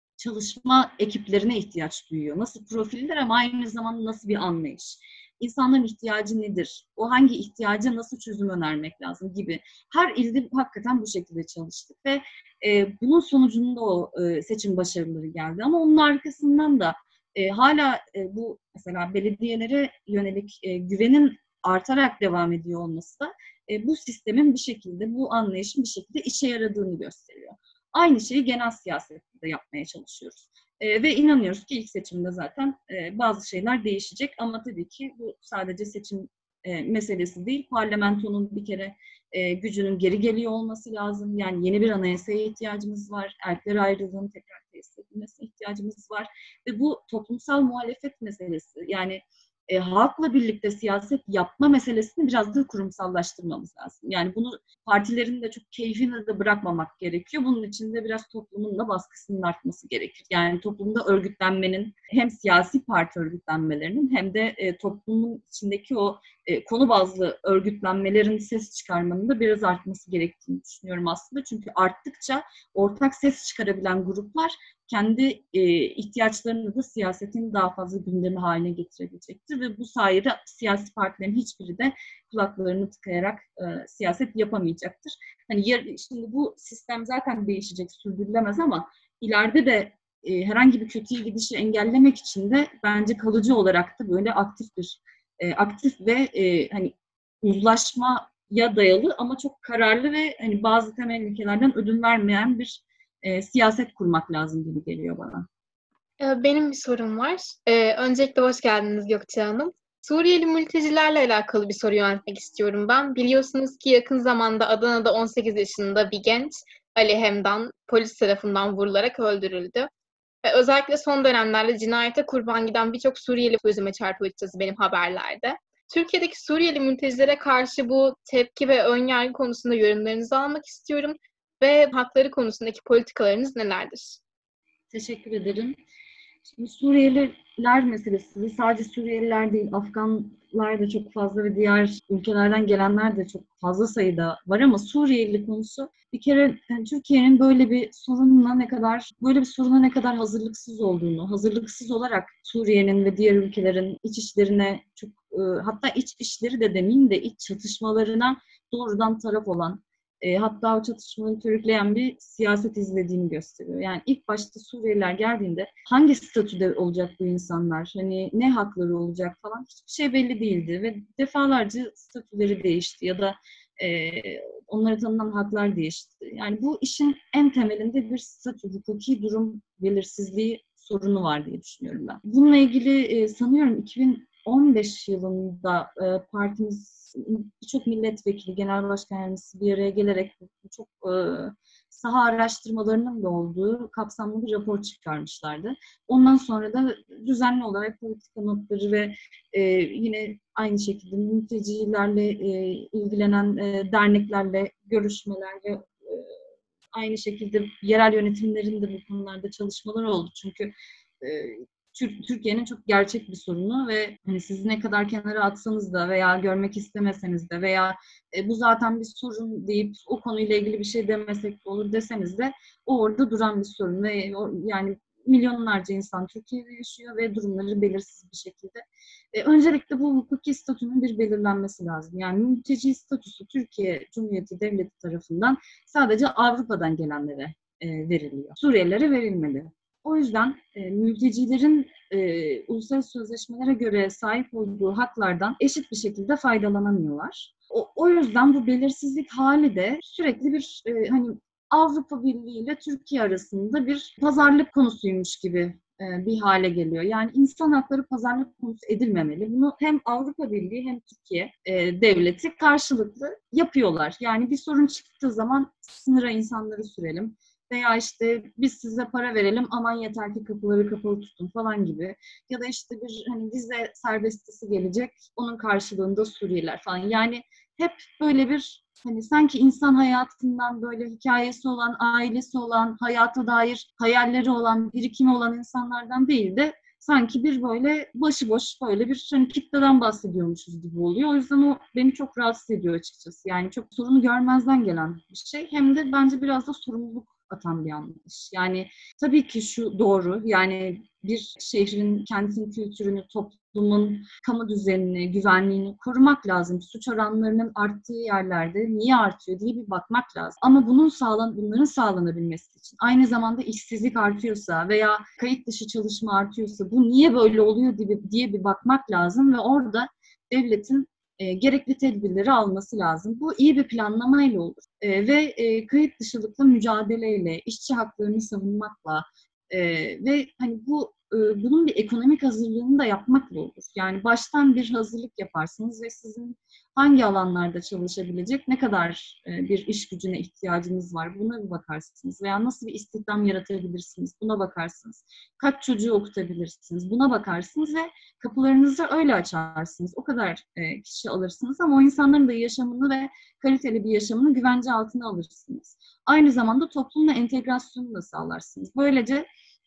çalışma ekiplerine ihtiyaç duyuyor? Nasıl profiller ama aynı zamanda nasıl bir anlayış? İnsanların ihtiyacı nedir? O hangi ihtiyaca nasıl çözüm önermek lazım gibi. Her ilde hakikaten bu şekilde çalıştık ve e, bunun sonucunda o e, seçim başarıları geldi. Ama onun arkasından da e, hala e, bu mesela belediyelere yönelik e, güvenin artarak devam ediyor olması da e, bu sistemin bir şekilde, bu anlayışın bir şekilde işe yaradığını gösteriyor. Aynı şeyi genel siyasette de yapmaya çalışıyoruz. E, ve inanıyoruz ki ilk seçimde zaten e, bazı şeyler değişecek, ama tabii ki bu sadece seçim e, meselesi değil. Parlamentonun bir kere e, gücünün geri geliyor olması lazım. Yani yeni bir anayasaya ihtiyacımız var. Erkler ayrılığının tekrar tesis edilmesine ihtiyacımız var. Ve bu toplumsal muhalefet meselesi, yani e, halkla birlikte siyaset yapma meselesini biraz da kurumsallaştırmamız lazım. Yani bunu partilerin de çok keyfine de bırakmamak gerekiyor. Bunun için de biraz toplumun da baskısının artması gerekir. Yani toplumda örgütlenmenin, hem siyasi parti örgütlenmelerinin hem de e, toplumun içindeki o e, konu bazlı örgütlenmelerin ses çıkarmanın da biraz artması gerektiğini düşünüyorum aslında. Çünkü arttıkça ortak ses çıkarabilen gruplar kendi e, ihtiyaçlarını da siyasetin daha fazla gündemi haline getirebilecektir ve bu sayede siyasi partilerin hiçbiri de kulaklarını tıkayarak e, siyaset yapamayacaktır. Hani yer, şimdi bu sistem zaten değişecek, sürdürülemez ama ileride de e, herhangi bir kötüye gidişi engellemek için de bence kalıcı olarak da böyle aktif bir e, aktif ve e, hani uzlaşmaya dayalı ama çok kararlı ve hani bazı temel ilkelerden ödün vermeyen bir e, siyaset kurmak lazım gibi geliyor bana. Ee, Benim bir sorum var. Ee, öncelikle hoş geldiniz Gökçe Hanım. Suriyeli mültecilerle alakalı bir soru yöneltmek istiyorum ben. Biliyorsunuz ki yakın zamanda Adana'da on sekiz yaşında bir genç Ali Hemdan polis tarafından vurularak öldürüldü. Ve özellikle son dönemlerde cinayete kurban giden birçok Suriyeli gözüme çarpıyor açıkçası benim haberlerde. Türkiye'deki Suriyeli mültecilere karşı bu tepki ve önyargı konusunda yorumlarınızı almak istiyorum ve hakları konusundaki politikalarınız nelerdir? Teşekkür ederim. Şimdi Suriyeliler meselesi sadece Suriyeliler değil, Afganlar da çok fazla ve diğer ülkelerden gelenler de çok fazla sayıda var ama Suriyeli konusu bir kere yani Türkiye'nin böyle bir sorunla ne kadar böyle bir soruna ne kadar hazırlıksız olduğunu, hazırlıksız olarak Suriye'nin ve diğer ülkelerin iç işlerine çok e, hatta iç işleri de demeyeyim de iç çatışmalarına doğrudan taraf olan E, hatta o çatışmayı körükleyen bir siyaset izlediğini gösteriyor. Yani ilk başta Suriyeliler geldiğinde hangi statüde olacak bu insanlar, hani ne hakları olacak falan hiçbir şey belli değildi ve defalarca statüleri değişti ya da e, onlara tanınan haklar değişti. Yani bu işin en temelinde bir statü, hukuki durum belirsizliği sorunu var diye düşünüyorum ben. Bununla ilgili e, sanıyorum iki bin on beş yılında e, partimiz birçok milletvekili, genel başkan yardımcısı bir araya gelerek çok e, saha araştırmalarının da olduğu kapsamlı bir rapor çıkarmışlardı. Ondan sonra da düzenli olarak politika notları ve e, yine aynı şekilde mültecilerle e, ilgilenen e, derneklerle görüşmeler ve e, aynı şekilde yerel yönetimlerin de bu konularda çalışmaları oldu. Çünkü e, Türkiye'nin çok gerçek bir sorunu ve hani sizi ne kadar kenara atsanız da veya görmek istemeseniz de veya e, bu zaten bir sorun deyip o konuyla ilgili bir şey demesek de olur deseniz de o orada duran bir sorun ve o, yani milyonlarca insan Türkiye'de yaşıyor ve durumları belirsiz bir şekilde. E, öncelikle bu hukuki statünün bir belirlenmesi lazım. Yani mülteci statüsü Türkiye Cumhuriyeti Devleti tarafından sadece Avrupa'dan gelenlere e, veriliyor. Suriyelilere verilmeli. O yüzden e, mültecilerin e, uluslararası sözleşmelere göre sahip olduğu haklardan eşit bir şekilde faydalanamıyorlar. O, o yüzden bu belirsizlik hali de sürekli bir e, hani Avrupa Birliği ile Türkiye arasında bir pazarlık konusuymuş gibi e, bir hale geliyor. Yani insan hakları pazarlık konusu edilmemeli. Bunu hem Avrupa Birliği hem Türkiye e, devleti karşılıklı yapıyorlar. Yani bir sorun çıktığı zaman sınıra insanları sürelim. Veya işte biz size para verelim aman yeter ki kapıları kapalı tutun falan gibi. Ya da işte bir hani vize serbestisi gelecek onun karşılığında Suriyeliler falan. Yani hep böyle bir hani sanki insan hayatından böyle hikayesi olan, ailesi olan, hayata dair hayalleri olan, birikimi olan insanlardan değil de sanki bir böyle başıboş böyle bir hani kitleden bahsediyormuşuz gibi oluyor. O yüzden o beni çok rahatsız ediyor açıkçası. Yani çok sorunu görmezden gelen bir şey. Hem de bence biraz da sorumluluk atan bir yanlış. Yani tabii ki şu doğru. Yani bir şehrin, kentin kültürünü, toplumun kamu düzenini, güvenliğini korumak lazım. Suç oranlarının arttığı yerlerde niye artıyor diye bir bakmak lazım. Ama bunun sağlan bunların sağlanabilmesi için aynı zamanda işsizlik artıyorsa veya kayıt dışı çalışma artıyorsa bu niye böyle oluyor diye, diye bir bakmak lazım ve orada devletin E, gerekli tedbirleri alması lazım. Bu iyi bir planlamayla olur. E, ve e, kayıt dışılıkla mücadeleyle, işçi haklarını savunmakla e, ve hani bu e, bunun bir ekonomik hazırlığını da yapmakla olur. Yani baştan bir hazırlık yaparsınız ve sizin hangi alanlarda çalışabilecek, ne kadar e, bir iş gücüne ihtiyacınız var buna bir bakarsınız. Veya nasıl bir istihdam yaratabilirsiniz buna bakarsınız. Kaç çocuğu okutabilirsiniz buna bakarsınız ve kapılarınızı öyle açarsınız. O kadar e, kişi alırsınız ama o insanların da yaşamını ve kaliteli bir yaşamını güvence altına alırsınız. Aynı zamanda toplumla entegrasyonu da sağlarsınız. Böylece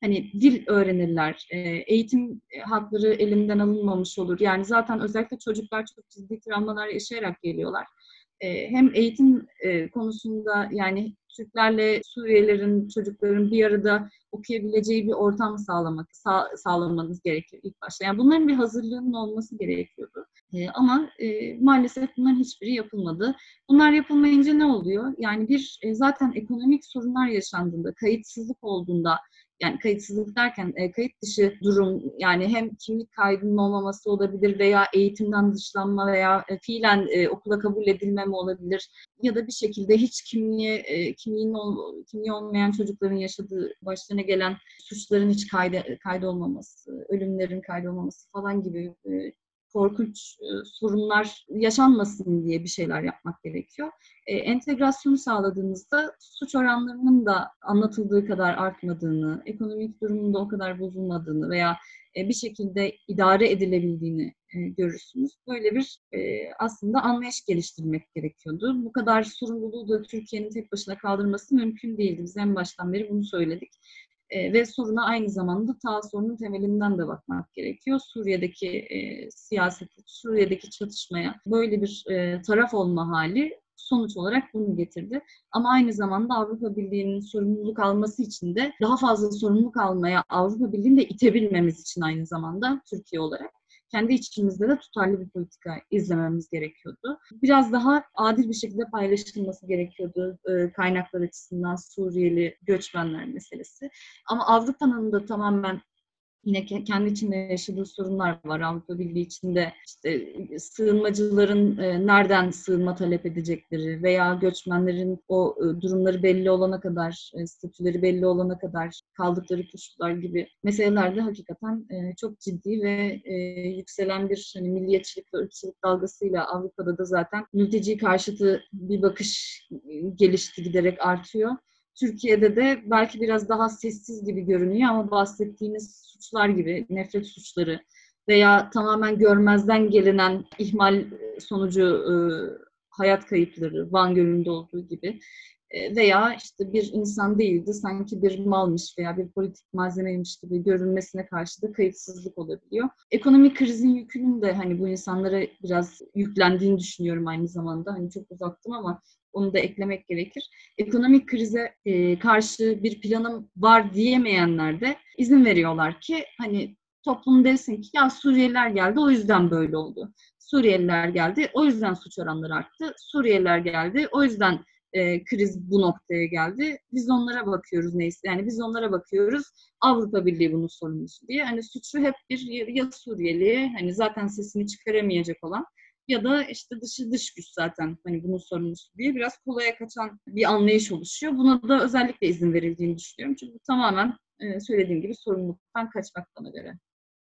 hani dil öğrenirler, e, eğitim hakları elinden alınmamış olur. Yani zaten özellikle çocuklar çok ciddi travmalar yaşayarak geliyorlar. E, hem eğitim e, konusunda yani Türklerle Suriyelilerin, çocukların bir arada okuyabileceği bir ortam sağlamak, sağ, sağlamanız gerekiyor ilk başta. Yani bunların bir hazırlığının olması gerekiyordu. E, ama e, maalesef bunların hiçbiri yapılmadı. Bunlar yapılmayınca ne oluyor? Yani bir e, zaten ekonomik sorunlar yaşandığında, kayıtsızlık olduğunda, yani kayıtsızlık derken e, kayıt dışı durum, yani hem kimlik kaydının olmaması olabilir veya eğitimden dışlanma veya e, fiilen e, okula kabul edilmeme olabilir ya da bir şekilde hiç kimliği e, kimliğinin ol, kimliği olmayan çocukların yaşadığı, başlarına gelen suçların hiç kaydı kaydolmaması, ölümlerin kaydolmaması falan gibi e, korkunç e, sorunlar yaşanmasın diye bir şeyler yapmak gerekiyor. E, entegrasyonu sağladığımızda suç oranlarının da anlatıldığı kadar artmadığını, ekonomik durumun da o kadar bozulmadığını veya e, bir şekilde idare edilebildiğini e, görürsünüz. Böyle bir e, aslında anlayış geliştirmek gerekiyordu. Bu kadar sorumluluğu da Türkiye'nin tek başına kaldırması mümkün değildi. Biz en baştan beri bunu söyledik. E, ve soruna aynı zamanda ta sorunun temelinden de bakmak gerekiyor. Suriye'deki e, siyaseti, Suriye'deki çatışmaya böyle bir e, taraf olma hali sonuç olarak bunu getirdi. Ama aynı zamanda Avrupa Birliği'nin sorumluluk alması için de daha fazla sorumluluk almaya Avrupa Birliği'ni de itebilmemiz için aynı zamanda Türkiye olarak kendi içimizde de tutarlı bir politika izlememiz gerekiyordu. Biraz daha adil bir şekilde paylaşılması gerekiyordu e, kaynaklar açısından Suriyeli göçmenler meselesi. Ama Avrupa'nın da tamamen yine kendi içinde yaşadığı sorunlar var. Avrupa Birliği içinde işte sığınmacıların e, nereden sığınma talep edecekleri veya göçmenlerin o e, durumları belli olana kadar, e, statüleri belli olana kadar kaldıkları koşullar gibi meselelerde hakikaten e, çok ciddi ve e, yükselen bir hani, milliyetçilik ve ırkçılık dalgasıyla Avrupa'da da zaten mülteci karşıtı bir bakış gelişti, giderek artıyor. Türkiye'de de belki biraz daha sessiz gibi görünüyor ama bahsettiğimiz suçlar gibi, nefret suçları veya tamamen görmezden gelinen ihmal sonucu e, hayat kayıpları, Van Gölü'nde olduğu gibi e, veya işte bir insan değildi, sanki bir malmış veya bir politik malzemeymiş gibi görünmesine karşı da kayıtsızlık olabiliyor. Ekonomik krizin yükünün de hani bu insanlara biraz yüklendiğini düşünüyorum aynı zamanda. Hani çok uzattım ama onu da eklemek gerekir. Ekonomik krize e, karşı bir planım var diyemeyenler de izin veriyorlar ki hani toplum desin ki ya Suriyeliler geldi o yüzden böyle oldu. Suriyeliler geldi o yüzden suç oranları arttı. Suriyeliler geldi o yüzden e, kriz bu noktaya geldi. Biz onlara bakıyoruz neyse. Yani biz onlara bakıyoruz. Avrupa Birliği bunun sorumlusu diye. Hani suçu hep bir ya Suriyeli, hani zaten sesini çıkaramayacak olan ya da işte dışı dış güç zaten hani bunun sorumlusu diye biraz kolaya kaçan bir anlayış oluşuyor. Buna da özellikle izin verildiğini düşünüyorum. Çünkü bu tamamen e, söylediğim gibi sorumluluktan kaçmak bana göre.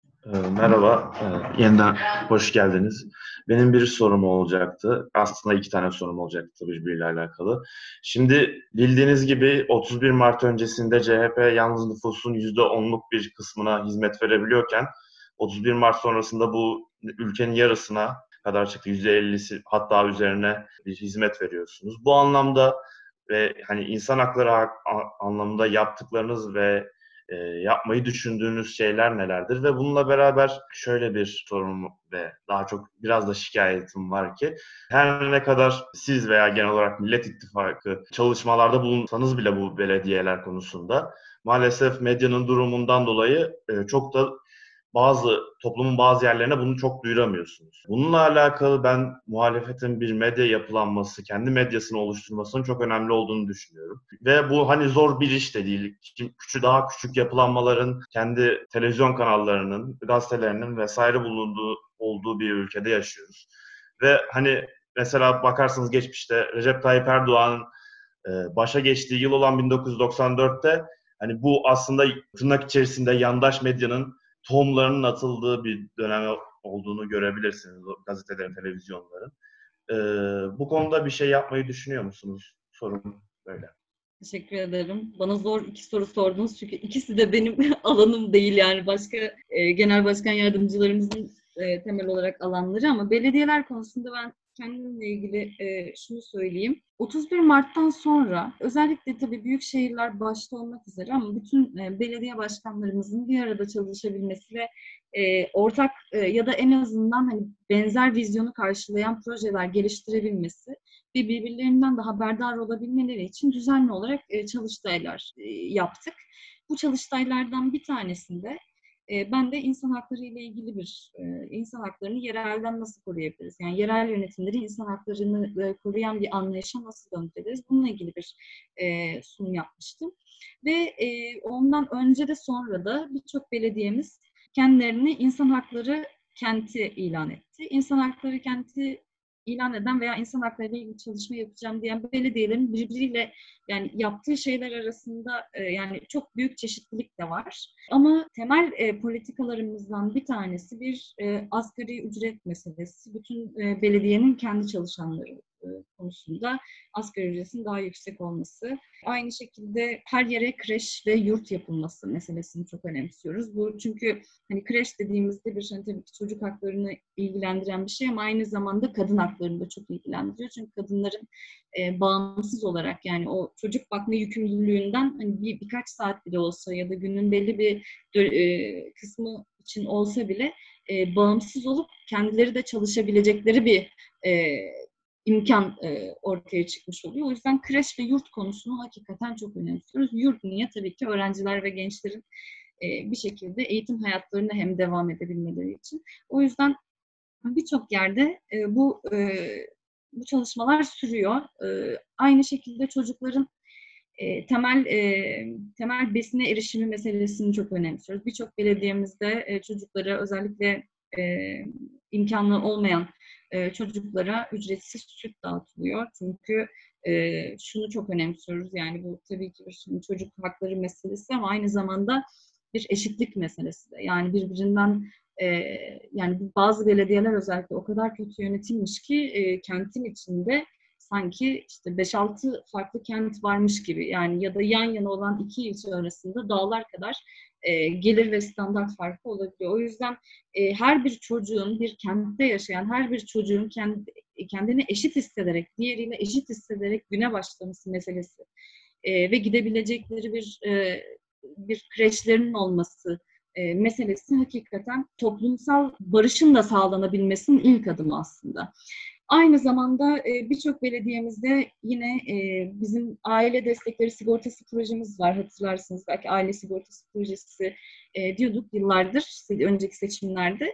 Merhaba, yeniden hoş geldiniz. Benim bir sorum olacaktı. Aslında iki tane sorum olacaktı birbiriyle alakalı. Şimdi bildiğiniz gibi otuz bir Mart öncesinde C H P yalnız nüfusun yüzde onluk bir kısmına hizmet verebiliyorken otuz bir Mart sonrasında bu ülkenin yarısına kadar çıktı. yüzde ellisi hatta üzerine bir hizmet veriyorsunuz. Bu anlamda ve hani insan hakları anlamında yaptıklarınız ve E, yapmayı düşündüğünüz şeyler nelerdir? Ve bununla beraber şöyle bir sorun ve daha çok biraz da şikayetim var ki her ne kadar siz veya genel olarak Millet İttifakı çalışmalarda bulunsanız bile bu belediyeler konusunda maalesef medyanın durumundan dolayı e, çok da bazı toplumun bazı yerlerine bunu çok duyuramıyorsunuz. Bununla alakalı ben muhalefetin bir medya yapılanması, kendi medyasını oluşturmasının çok önemli olduğunu düşünüyorum. Ve bu hani zor bir iş de değil. Küçük, daha küçük yapılanmaların kendi televizyon kanallarının, gazetelerinin vesaire bulunduğu olduğu bir ülkede yaşıyoruz. Ve hani mesela bakarsanız geçmişte Recep Tayyip Erdoğan'ın başa geçtiği yıl olan bin dokuz yüz doksan dörtte hani bu aslında tırnak içerisinde yandaş medyanın tohumlarının atıldığı bir dönem olduğunu görebilirsiniz gazetelerin, televizyonların. Ee, bu konuda bir şey yapmayı düşünüyor musunuz? Sorum böyle. Teşekkür ederim. Bana zor iki soru sordunuz çünkü ikisi de benim alanım değil, yani başka e, genel başkan yardımcılarımızın e, temel olarak alanları, ama belediyeler konusunda ben kendimle ilgili e, şunu söyleyeyim. otuz bir Mart'tan sonra özellikle tabii büyük şehirler başta olmak üzere ama bütün e, belediye başkanlarımızın bir arada çalışabilmesi ve e, ortak e, ya da en azından hani benzer vizyonu karşılayan projeler geliştirebilmesi ve birbirlerinden de haberdar olabilmeleri için düzenli olarak e, çalıştaylar e, yaptık. Bu çalıştaylardan bir tanesinde e, ben de insan hakları ile ilgili bir e, insan haklarını yerelden nasıl koruyabiliriz? Yani yerel yönetimleri insan haklarını e, koruyan bir anlayışa nasıl döndüririz? Bununla ilgili bir e, sunum yapmıştım. Ve e, ondan önce de sonra da birçok belediyemiz kendilerini insan hakları kenti ilan etti. İnsan hakları kenti ilan eden veya insan hakları ile ilgili çalışma yapacağım diyen belediyelerin birbiriyle yani yaptığı şeyler arasında e, yani çok büyük çeşitlilik de var. Ama temel e, politikalarımızdan bir tanesi bir e, asgari ücret meselesi. Bütün e, belediyenin kendi çalışanları e, konusunda asgari ücretin daha yüksek olması. Aynı şekilde her yere kreş ve yurt yapılması meselesini çok önemsiyoruz. Bu çünkü hani kreş dediğimizde bir hani tabii ki çocuk haklarını ilgilendiren bir şey ama aynı zamanda kadın haklarını da çok ilgilendiriyor. Çünkü kadınların e, bağımsız olarak yani o çocuk bakma yükümlülüğünden hani bir birkaç saat bile olsa ya da günün belli bir e, kısmı için olsa bile e, bağımsız olup kendileri de çalışabilecekleri bir e, imkan e, ortaya çıkmış oluyor. O yüzden kreş ve yurt konusunu hakikaten çok önemsiyoruz. Yurt niye? Tabii ki öğrenciler ve gençlerin e, bir şekilde eğitim hayatlarına hem devam edebilmeleri için. O yüzden birçok yerde e, bu e, bu çalışmalar sürüyor. E, aynı şekilde çocukların e, temel e, temel besine erişimi meselesini çok önemsiyoruz. Birçok belediyemizde e, çocuklara özellikle e, imkanı olmayan e, çocuklara ücretsiz süt dağıtılıyor. Çünkü e, şunu çok önemsiyoruz. Yani bu tabii ki bir çocuk hakları meselesi ama aynı zamanda bir eşitlik meselesi de. Yani birbirinden e, yani bazı belediyeler özellikle o kadar kötü yönetilmiş ki e, kentin içinde sanki işte beş altı farklı kent varmış gibi yani ya da yan yana olan iki ilçe arasında dağlar kadar e, gelir ve standart farkı olabiliyor. O yüzden e, her bir çocuğun bir kentte yaşayan her bir çocuğun kendi, kendini eşit hissederek, diğeriyle eşit hissederek güne başlaması meselesi e, ve gidebilecekleri bir e, bir kreşlerinin olması e, meselesi hakikaten toplumsal barışın da sağlanabilmesinin ilk adımı aslında. Aynı zamanda e, birçok belediyemizde yine e, bizim aile destekleri sigortası projemiz var. Hatırlarsınız belki aile sigortası projesi e, diyorduk yıllardır önceki seçimlerde.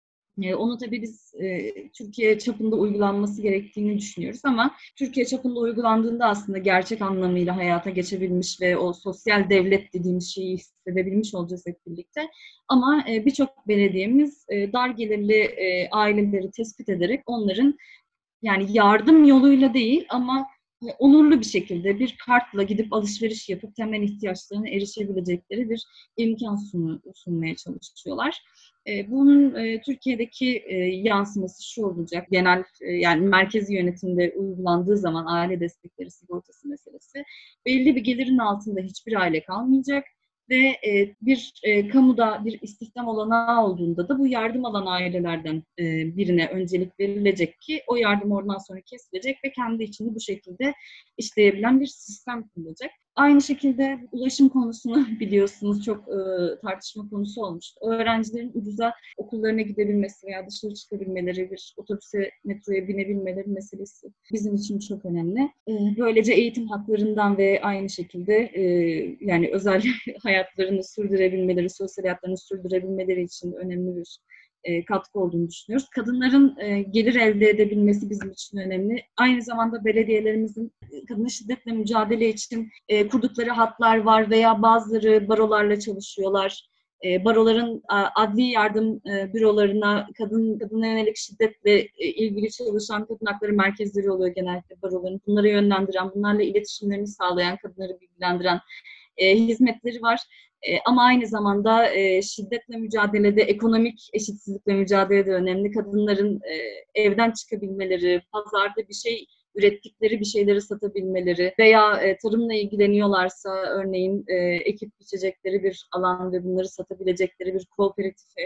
E, onu tabii biz e, Türkiye çapında uygulanması gerektiğini düşünüyoruz ama Türkiye çapında uygulandığında aslında gerçek anlamıyla hayata geçebilmiş ve o sosyal devlet dediğimiz şeyi hissedebilmiş olacağız hep birlikte. Ama e, birçok belediyemiz e, dar gelirli e, aileleri tespit ederek onların yani yardım yoluyla değil ama onurlu bir şekilde bir kartla gidip alışveriş yapıp temel ihtiyaçlarına erişebilecekleri bir imkan sun sunmaya çalışıyorlar. Bunun Türkiye'deki yansıması şu olacak, genel yani merkezi yönetimde uygulandığı zaman aile destekleri sigortası meselesi belli bir gelirin altında hiçbir aile kalmayacak. Ve e, bir e, kamuda bir istihdam olanağı olduğunda da bu yardım alan ailelerden e, birine öncelik verilecek ki o yardım oradan sonra kesilecek ve kendi içinde bu şekilde işleyebilen bir sistem kurulacak. Aynı şekilde ulaşım konusunu biliyorsunuz çok e, tartışma konusu olmuştu. Öğrencilerin ucuza okullarına gidebilmesi veya dışarı çıkabilmeleri, bir otobüse, metroya binebilmeleri meselesi bizim için çok önemli. E, böylece eğitim haklarından ve aynı şekilde e, yani özel hayatlarını sürdürebilmeleri, sosyal hayatlarını sürdürebilmeleri için de önemli bir e, katkı olduğunu düşünüyoruz. Kadınların e, gelir elde edebilmesi bizim için önemli. Aynı zamanda belediyelerimizin kadın şiddetle mücadele için e, kurdukları hatlar var veya bazıları barolarla çalışıyorlar. E, baroların a, adli yardım e, bürolarına kadın kadına yönelik şiddetle e, ilgili çalışan kadın hakları merkezleri oluyor genellikle baroların. Bunları yönlendiren, bunlarla iletişimlerini sağlayan, kadınları bilgilendiren e, hizmetleri var. E, ama aynı zamanda e, şiddetle mücadelede, ekonomik eşitsizlikle mücadele de önemli. Kadınların e, evden çıkabilmeleri, pazarda bir şey ürettikleri bir şeyleri satabilmeleri veya e, tarımla ilgileniyorlarsa örneğin e, ekip biçecekleri bir alan ve bunları satabilecekleri bir kooperatife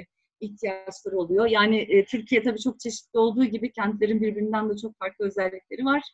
ihtiyaçları oluyor. Yani e, Türkiye tabii çok çeşitli olduğu gibi kentlerin birbirinden de çok farklı özellikleri var.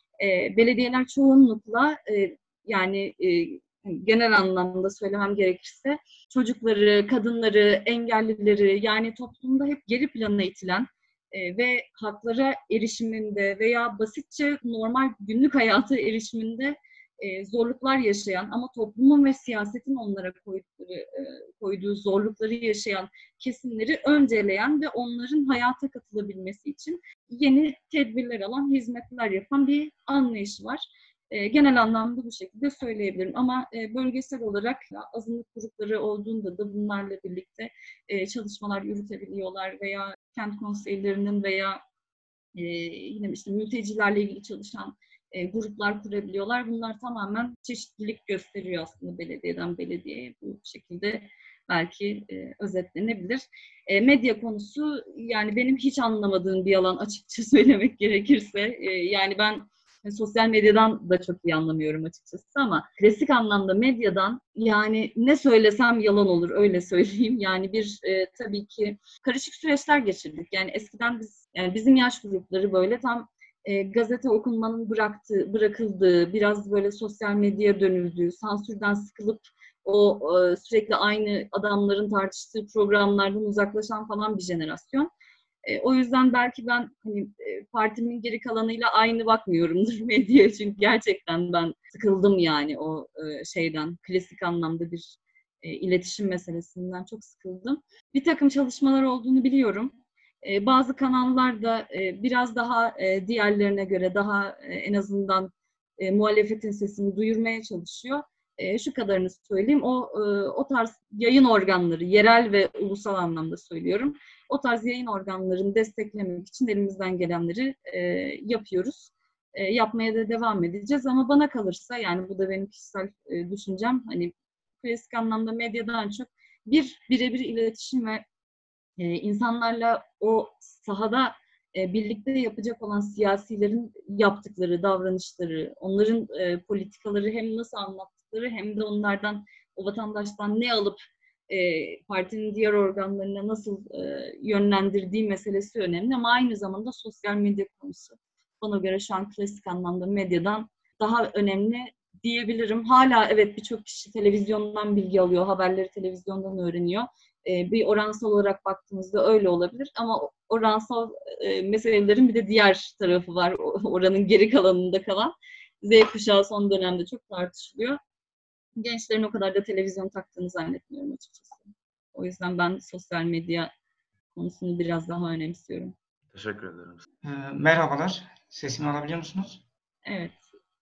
E, belediyeler çoğunlukla e, yani e, genel anlamda söylemem gerekirse çocukları, kadınları, engellileri yani toplumda hep geri plana itilen e, ve haklara erişiminde veya basitçe normal günlük hayata erişiminde e, zorluklar yaşayan ama toplumun ve siyasetin onlara koyduğu, e, koyduğu zorlukları yaşayan kesimleri önceleyen ve onların hayata katılabilmesi için yeni tedbirler alan, hizmetler yapan bir anlayış var. E, genel anlamda bu şekilde söyleyebilirim. Ama e, bölgesel olarak azınlık grupları olduğunda da bunlarla birlikte e, çalışmalar yürütebiliyorlar veya kent konseylerinin veya e, yine işte mültecilerle ilgili çalışan e, gruplar kurabiliyorlar. Bunlar tamamen çeşitlilik gösteriyor aslında belediyeden belediyeye. Bu şekilde belki e, özetlenebilir. E, medya konusu yani benim hiç anlamadığım bir alan açıkça söylemek gerekirse. E, yani ben sosyal medyadan da çok iyi anlamıyorum açıkçası ama klasik anlamda medyadan yani ne söylesem yalan olur öyle söyleyeyim. Yani bir e, tabii ki karışık süreçler geçirdik. Yani eskiden biz yani bizim yaş grupları böyle tam e, gazete okunmanın bıraktığı, bırakıldığı, biraz böyle sosyal medyaya dönüldüğü, sansürden sıkılıp o e, sürekli aynı adamların tartıştığı programlardan uzaklaşan falan bir jenerasyon. E, o yüzden belki ben hani e, partimin geri kalanıyla aynı bakmıyorumdur medyaya çünkü gerçekten ben sıkıldım yani o e, şeyden klasik anlamda bir e, iletişim meselesinden çok sıkıldım. Bir takım çalışmalar olduğunu biliyorum. E, bazı kanallar da e, biraz daha e, diğerlerine göre daha e, en azından e, muhalefetin sesini duyurmaya çalışıyor. E, şu kadarını söyleyeyim, o e, o tarz yayın organları, yerel ve ulusal anlamda söylüyorum, o tarz yayın organlarını desteklemek için elimizden gelenleri e, yapıyoruz. E, yapmaya da devam edeceğiz ama bana kalırsa, yani bu da benim kişisel e, düşüncem, hani klasik anlamda medyadan çok bir birebir iletişim ve e, insanlarla o sahada e, birlikte yapacak olan siyasilerin yaptıkları davranışları, onların e, politikaları hem nasıl anlattıkları hem de onlardan, o vatandaştan ne alıp e, partinin diğer organlarına nasıl e, yönlendirdiği meselesi önemli ama aynı zamanda sosyal medya konusu bana göre şu an klasik anlamda medyadan daha önemli diyebilirim. Hala evet birçok kişi televizyondan bilgi alıyor, haberleri televizyondan öğreniyor. E, bir oransal olarak baktığımızda öyle olabilir ama oransal e, meselelerin bir de diğer tarafı var. Oranın geri kalanında kalan Z kuşağı son dönemde çok tartışılıyor. Gençlerin o kadar da televizyon taktığını zannetmiyorum açıkçası. O yüzden ben sosyal medya konusunu biraz daha önemsiyorum. Teşekkür ederim. E, merhabalar. Sesimi alabiliyor musunuz? Evet.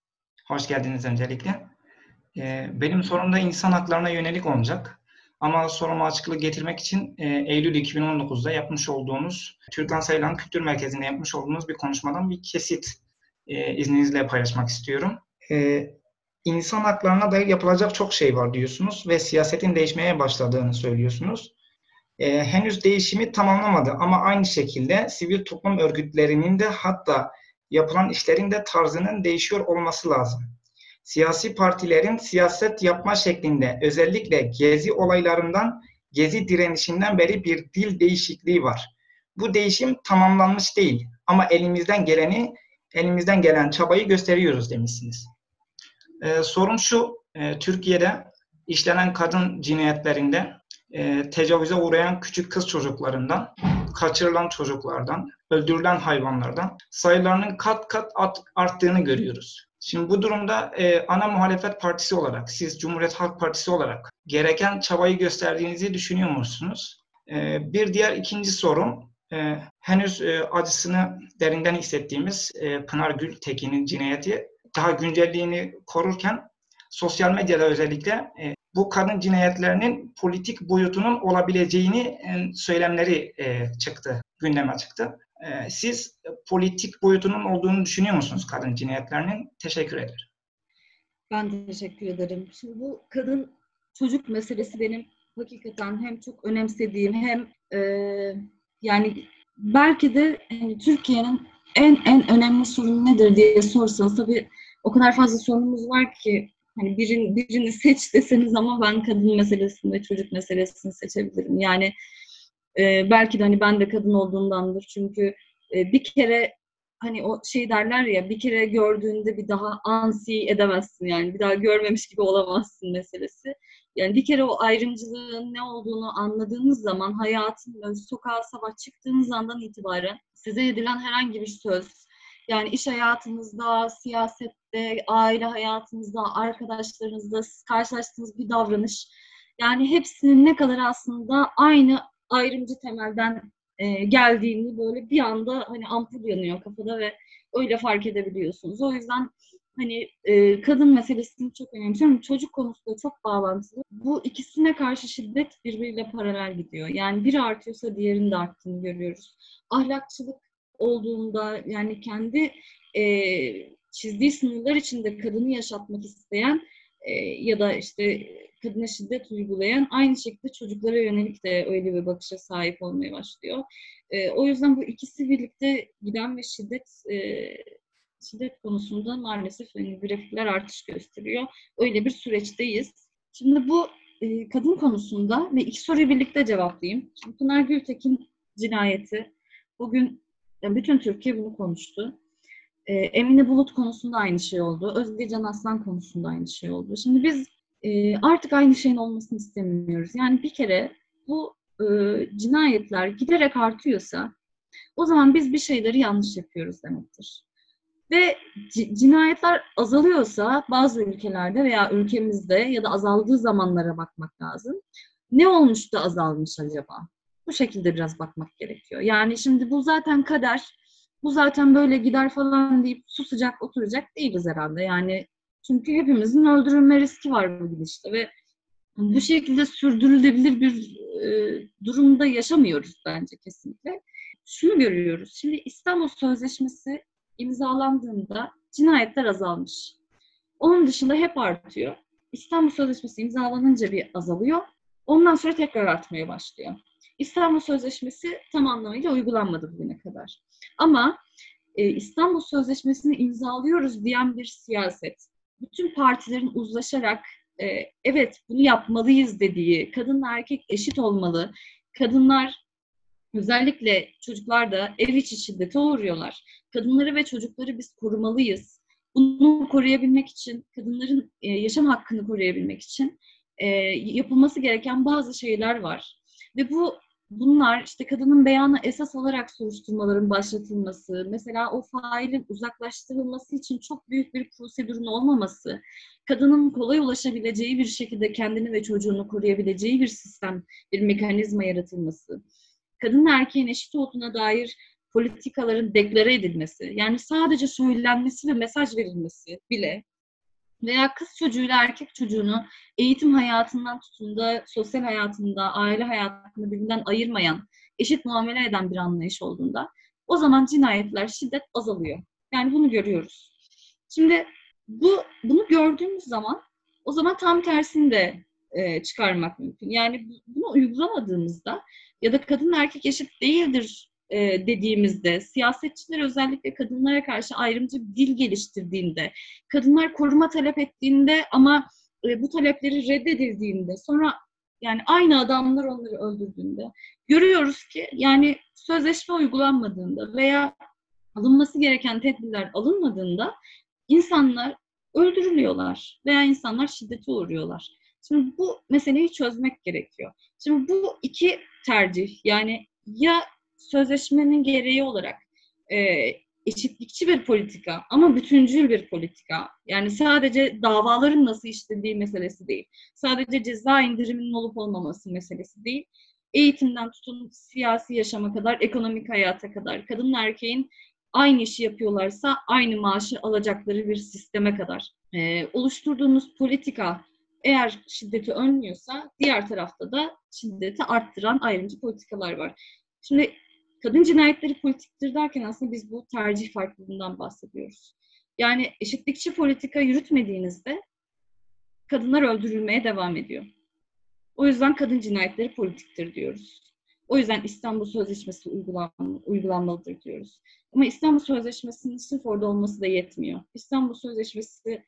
Hoş geldiniz öncelikle. E, benim sorum da insan haklarına yönelik olacak. Ama soruma açıklık getirmek için e, Eylül iki bin on dokuzda yapmış olduğunuz, Türkan Sayılan Kültür Merkezi'nde yapmış olduğunuz bir konuşmadan bir kesit e, izninizle paylaşmak istiyorum. E, insan haklarına dair yapılacak çok şey var diyorsunuz ve siyasetin değişmeye başladığını söylüyorsunuz. E, henüz değişimi tamamlamadı ama aynı şekilde sivil toplum örgütlerinin de hatta yapılan işlerin de tarzının değişiyor olması lazım. Siyasi partilerin siyaset yapma şeklinde özellikle gezi olaylarından, gezi direnişinden beri bir dil değişikliği var. Bu değişim tamamlanmış değil ama elimizden geleni, elimizden gelen çabayı gösteriyoruz demişsiniz. Ee, sorum şu, e, Türkiye'de işlenen kadın cinayetlerinde e, tecavüze uğrayan küçük kız çocuklarından, kaçırılan çocuklardan, öldürülen hayvanlardan sayılarının kat kat arttığını görüyoruz. Şimdi bu durumda e, ana muhalefet partisi olarak, siz Cumhuriyet Halk Partisi olarak gereken çabayı gösterdiğinizi düşünüyor musunuz? E, bir diğer ikinci sorum, e, henüz e, acısını derinden hissettiğimiz e, Pınar Gültekin'in cinayeti daha güncelliğini korurken sosyal medyada özellikle e, bu kadın cinayetlerinin politik boyutunun olabileceğini e, söylemleri e, çıktı, gündeme çıktı. Siz politik boyutunun olduğunu düşünüyor musunuz kadın cinayetlerinin? Teşekkür ederim. Ben de teşekkür ederim. Şimdi bu kadın çocuk meselesi benim hakikaten hem çok önemsediğim hem e, yani belki de yani Türkiye'nin en en önemli sorunu nedir diye sorsanız, tabii o kadar fazla sorunumuz var ki hani birini, birini seç deseniz ama ben kadın meselesini ve çocuk meselesini seçebilirim. Yani E, belki de hani ben de kadın olduğumdandır. Çünkü e, bir kere hani o şey derler ya, bir kere gördüğünde bir daha ansi edemezsin, yani bir daha görmemiş gibi olamazsın meselesi. Yani bir kere o ayrımcılığın ne olduğunu anladığınız zaman, hayatın, sokağa sabah çıktığınız andan itibaren size edilen herhangi bir söz, yani iş hayatınızda, siyasette, aile hayatınızda, arkadaşlarınızda karşılaştığınız bir davranış, yani hepsinin ne kadar aslında aynı ayrımcı temelden e, geldiğini böyle bir anda hani ampul yanıyor kafada ve öyle fark edebiliyorsunuz. O yüzden hani e, kadın meselesini çok önemsiyorum. Çocuk konusu da çok bağlantılı. Bu ikisine karşı şiddet birbiriyle paralel gidiyor. Yani biri artıyorsa diğerinin de arttığını görüyoruz. Ahlakçılık olduğunda, yani kendi e, çizdiği sınırlar içinde kadını yaşatmak isteyen e, ya da işte kadına şiddet uygulayan aynı şekilde çocuklara yönelik de öyle bir bakışa sahip olmaya başlıyor. E, o yüzden bu ikisi birlikte giden ve şiddet e, şiddet konusunda maalesef hani grafikler artış gösteriyor. Öyle bir süreçteyiz. Şimdi bu e, kadın konusunda ve iki soruyu birlikte cevaplayayım. Şimdi Pınar Gültekin cinayeti bugün yani bütün Türkiye bunu konuştu. E, Emine Bulut konusunda aynı şey oldu. Özge Can Aslan konusunda aynı şey oldu. Şimdi biz e, artık aynı şeyin olmasını istemiyoruz. Yani bir kere bu e, cinayetler giderek artıyorsa o zaman biz bir şeyleri yanlış yapıyoruz demektir. Ve c- cinayetler azalıyorsa bazı ülkelerde veya ülkemizde ya da azaldığı zamanlara bakmak lazım. Ne olmuş da azalmış acaba? Bu şekilde biraz bakmak gerekiyor. Yani şimdi bu zaten kader, bu zaten böyle gider falan deyip susacak, oturacak değiliz herhalde. Yani çünkü hepimizin öldürülme riski var bu gidişte ve bu şekilde sürdürülebilir bir e, durumda yaşamıyoruz bence kesinlikle. Şunu görüyoruz. Şimdi İstanbul Sözleşmesi imzalandığında cinayetler azalmış. Onun dışında hep artıyor. İstanbul Sözleşmesi imzalanınca bir azalıyor. Ondan sonra tekrar artmaya başlıyor. İstanbul Sözleşmesi tam anlamıyla uygulanmadı bugüne kadar. Ama e, İstanbul Sözleşmesi'ni imzalıyoruz diyen bir siyaset, bütün partilerin uzlaşarak e, evet bunu yapmalıyız dediği, kadınla erkek eşit olmalı, kadınlar özellikle çocuklar da ev içi şiddete uğruyorlar. Kadınları ve çocukları biz korumalıyız. Bunu koruyabilmek için, kadınların e, yaşam hakkını koruyabilmek için e, yapılması gereken bazı şeyler var. Ve bu bunlar işte kadının beyanı esas alarak soruşturmaların başlatılması, mesela o failin uzaklaştırılması için çok büyük bir prosedürün olmaması, kadının kolay ulaşabileceği bir şekilde kendini ve çocuğunu koruyabileceği bir sistem, bir mekanizma yaratılması, kadınla erkeğin eşit olduğuna dair politikaların deklare edilmesi, yani sadece söylenmesi ve mesaj verilmesi bile veya kız çocuğuyla erkek çocuğunu eğitim hayatından tutun da sosyal hayatında, aile hayatında birbirinden ayırmayan, eşit muamele eden bir anlayış olduğunda o zaman cinayetler, şiddet azalıyor. Yani bunu görüyoruz. Şimdi bu bunu gördüğümüz zaman o zaman tam tersini de e, çıkarmak mümkün. Yani bunu uygulamadığımızda ya da kadın erkek eşit değildir e, dediğimizde, siyasetçiler özellikle kadınlara karşı ayrımcı bir dil geliştirdiğinde, kadınlar koruma talep ettiğinde ama e, bu talepleri reddedildiğinde, sonra yani aynı adamlar onları öldürdüğünde görüyoruz ki yani sözleşme uygulanmadığında veya alınması gereken tedbirler alınmadığında insanlar öldürülüyorlar veya insanlar şiddete uğruyorlar. Şimdi bu meseleyi çözmek gerekiyor. Şimdi bu iki tercih, yani ya sözleşmenin gereği olarak e, eşitlikçi bir politika ama bütüncül bir politika. Yani sadece davaların nasıl işlediği meselesi değil. Sadece ceza indiriminin olup olmaması meselesi değil. Eğitimden tutun siyasi yaşama kadar, ekonomik hayata kadar, kadınla erkeğin aynı işi yapıyorlarsa aynı maaşı alacakları bir sisteme kadar. Ee, oluşturduğumuz politika eğer şiddeti önlüyorsa diğer tarafta da şiddeti arttıran ayrımcı politikalar var. Şimdi kadın cinayetleri politiktir derken aslında biz bu tercih farklılığından bahsediyoruz. Yani eşitlikçi politika yürütmediğinizde kadınlar öldürülmeye devam ediyor. O yüzden kadın cinayetleri politiktir diyoruz. O yüzden İstanbul Sözleşmesi uygulan, uygulanmalıdır diyoruz. Ama İstanbul Sözleşmesi'nin sırf orada olması da yetmiyor. İstanbul Sözleşmesi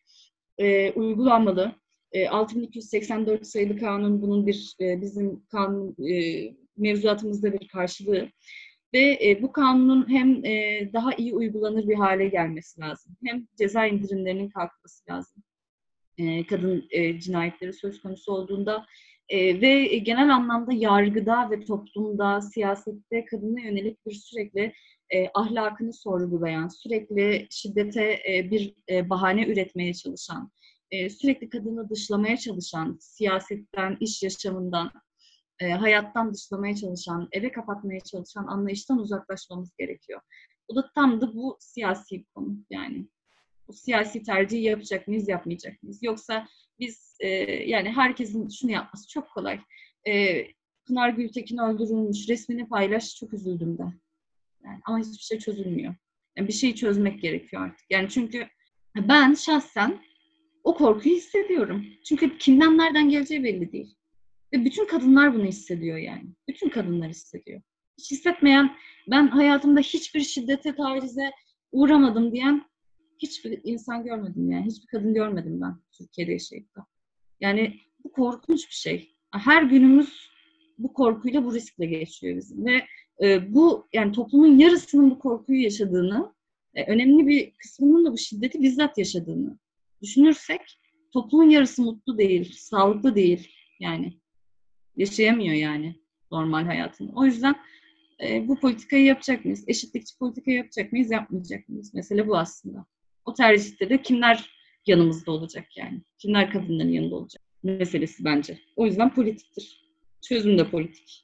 e, uygulanmalı. E, altı bin iki yüz seksen dört sayılı kanun bunun bir e, bizim kanun e, mevzuatımızda bir karşılığı. Ve e, bu kanunun hem e, daha iyi uygulanır bir hale gelmesi lazım, hem ceza indirimlerinin kalkması lazım. E, kadın e, cinayetleri söz konusu olduğunda e, ve genel anlamda yargıda ve toplumda, siyasette kadına yönelik bir sürekli e, ahlakını sorgulayan, sürekli şiddete e, bir e, bahane üretmeye çalışan, e, sürekli kadını dışlamaya çalışan, siyasetten, iş yaşamından, e, hayattan dışlamaya çalışan, eve kapatmaya çalışan anlayıştan uzaklaşmamız gerekiyor. Bu da tam da bu siyasi bir konu yani. Bu siyasi tercihi yapacak mıyız, yapmayacak mıyız? Yoksa biz e, yani herkesin şunu yapması çok kolay. E, Pınar Gültekin öldürülmüş, resmini paylaş, çok üzüldüm de. Yani, ama hiçbir şey çözülmüyor. Yani bir şeyi çözmek gerekiyor artık. Yani çünkü ben şahsen o korkuyu hissediyorum. Çünkü kimden nereden geleceği belli değil. Ve bütün kadınlar bunu hissediyor yani. Bütün kadınlar hissediyor. Hiç hissetmeyen, ben hayatımda hiçbir şiddete, tacize uğramadım diyen hiçbir insan görmedim yani. Hiçbir kadın görmedim ben Türkiye'de yaşayıp da. Yani bu korkunç bir şey. Her günümüz bu korkuyla, bu riskle geçiyor bizim. Ve e, bu yani toplumun yarısının bu korkuyu yaşadığını, e, önemli bir kısmının da bu şiddeti bizzat yaşadığını düşünürsek toplumun yarısı mutlu değil, sağlıklı değil yani. Yaşayamıyor yani normal hayatını. O yüzden e, bu politikayı yapacak mıyız? Eşitlikçi politikayı yapacak mıyız? Yapmayacak mıyız? Mesele bu aslında. O tercihte de kimler yanımızda olacak yani? Kimler kadınların yanında olacak? Meselesi bence. O yüzden politiktir. Çözüm de politik.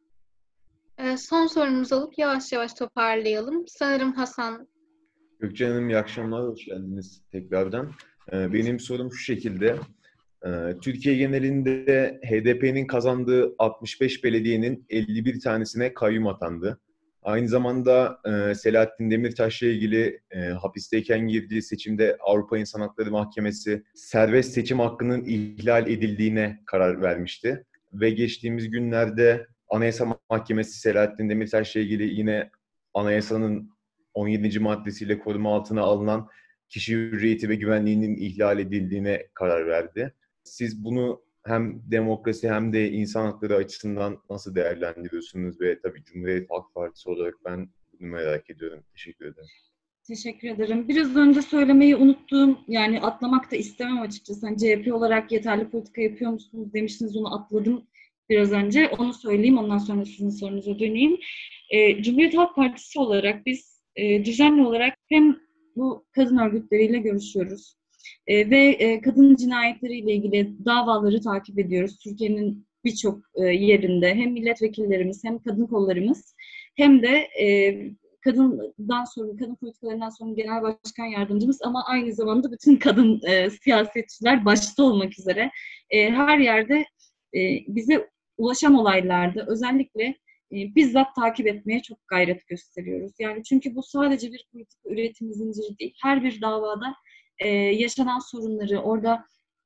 Ee, son sorumuzu alıp yavaş yavaş toparlayalım. Sanırım Hasan. Gökçe Hanım iyi akşamlar, hoş geldiniz tekrardan. Ee, benim sorum şu şekilde. Ee, Türkiye genelinde H D P'nin kazandığı altmış beş belediyenin elli bir tanesine kayyum atandı. Aynı zamanda e, Selahattin Demirtaş'la ilgili e, hapisteyken girdiği seçimde Avrupa İnsan Hakları Mahkemesi serbest seçim hakkının ihlal edildiğine karar vermişti. Ve geçtiğimiz günlerde Anayasa Mahkemesi Selahattin Demirtaş'la ilgili yine anayasanın on yedinci maddesiyle koruma altına alınan kişi hürriyeti ve güvenliğinin ihlal edildiğine karar verdi. Siz bunu hem demokrasi hem de insan hakları açısından nasıl değerlendiriyorsunuz ve tabii Cumhuriyet Halk Partisi olarak ben bunu merak ediyorum. Teşekkür ederim. Teşekkür ederim. Biraz önce söylemeyi unuttuğum, yani atlamak da istemem açıkçası. Hani C H P olarak yeterli politika yapıyor musunuz demiştiniz, onu atladım biraz önce. Onu söyleyeyim, ondan sonra sizin sorunuza döneyim. E, Cumhuriyet Halk Partisi olarak biz e, düzenli olarak hem bu kadın örgütleriyle görüşüyoruz e, ve e, kadın cinayetleriyle ilgili davaları takip ediyoruz. Türkiye'nin birçok e, yerinde hem milletvekillerimiz hem kadın kollarımız hem de e, kadından sonra, kadın politikalarından sonra genel başkan yardımcımız ama aynı zamanda bütün kadın e, siyasetçiler başta olmak üzere e, her yerde e, bize ulaşan olaylarda özellikle e, bizzat takip etmeye çok gayret gösteriyoruz. Yani çünkü bu sadece bir politika üretim zinciri değil. Her bir davada e, yaşanan sorunları orada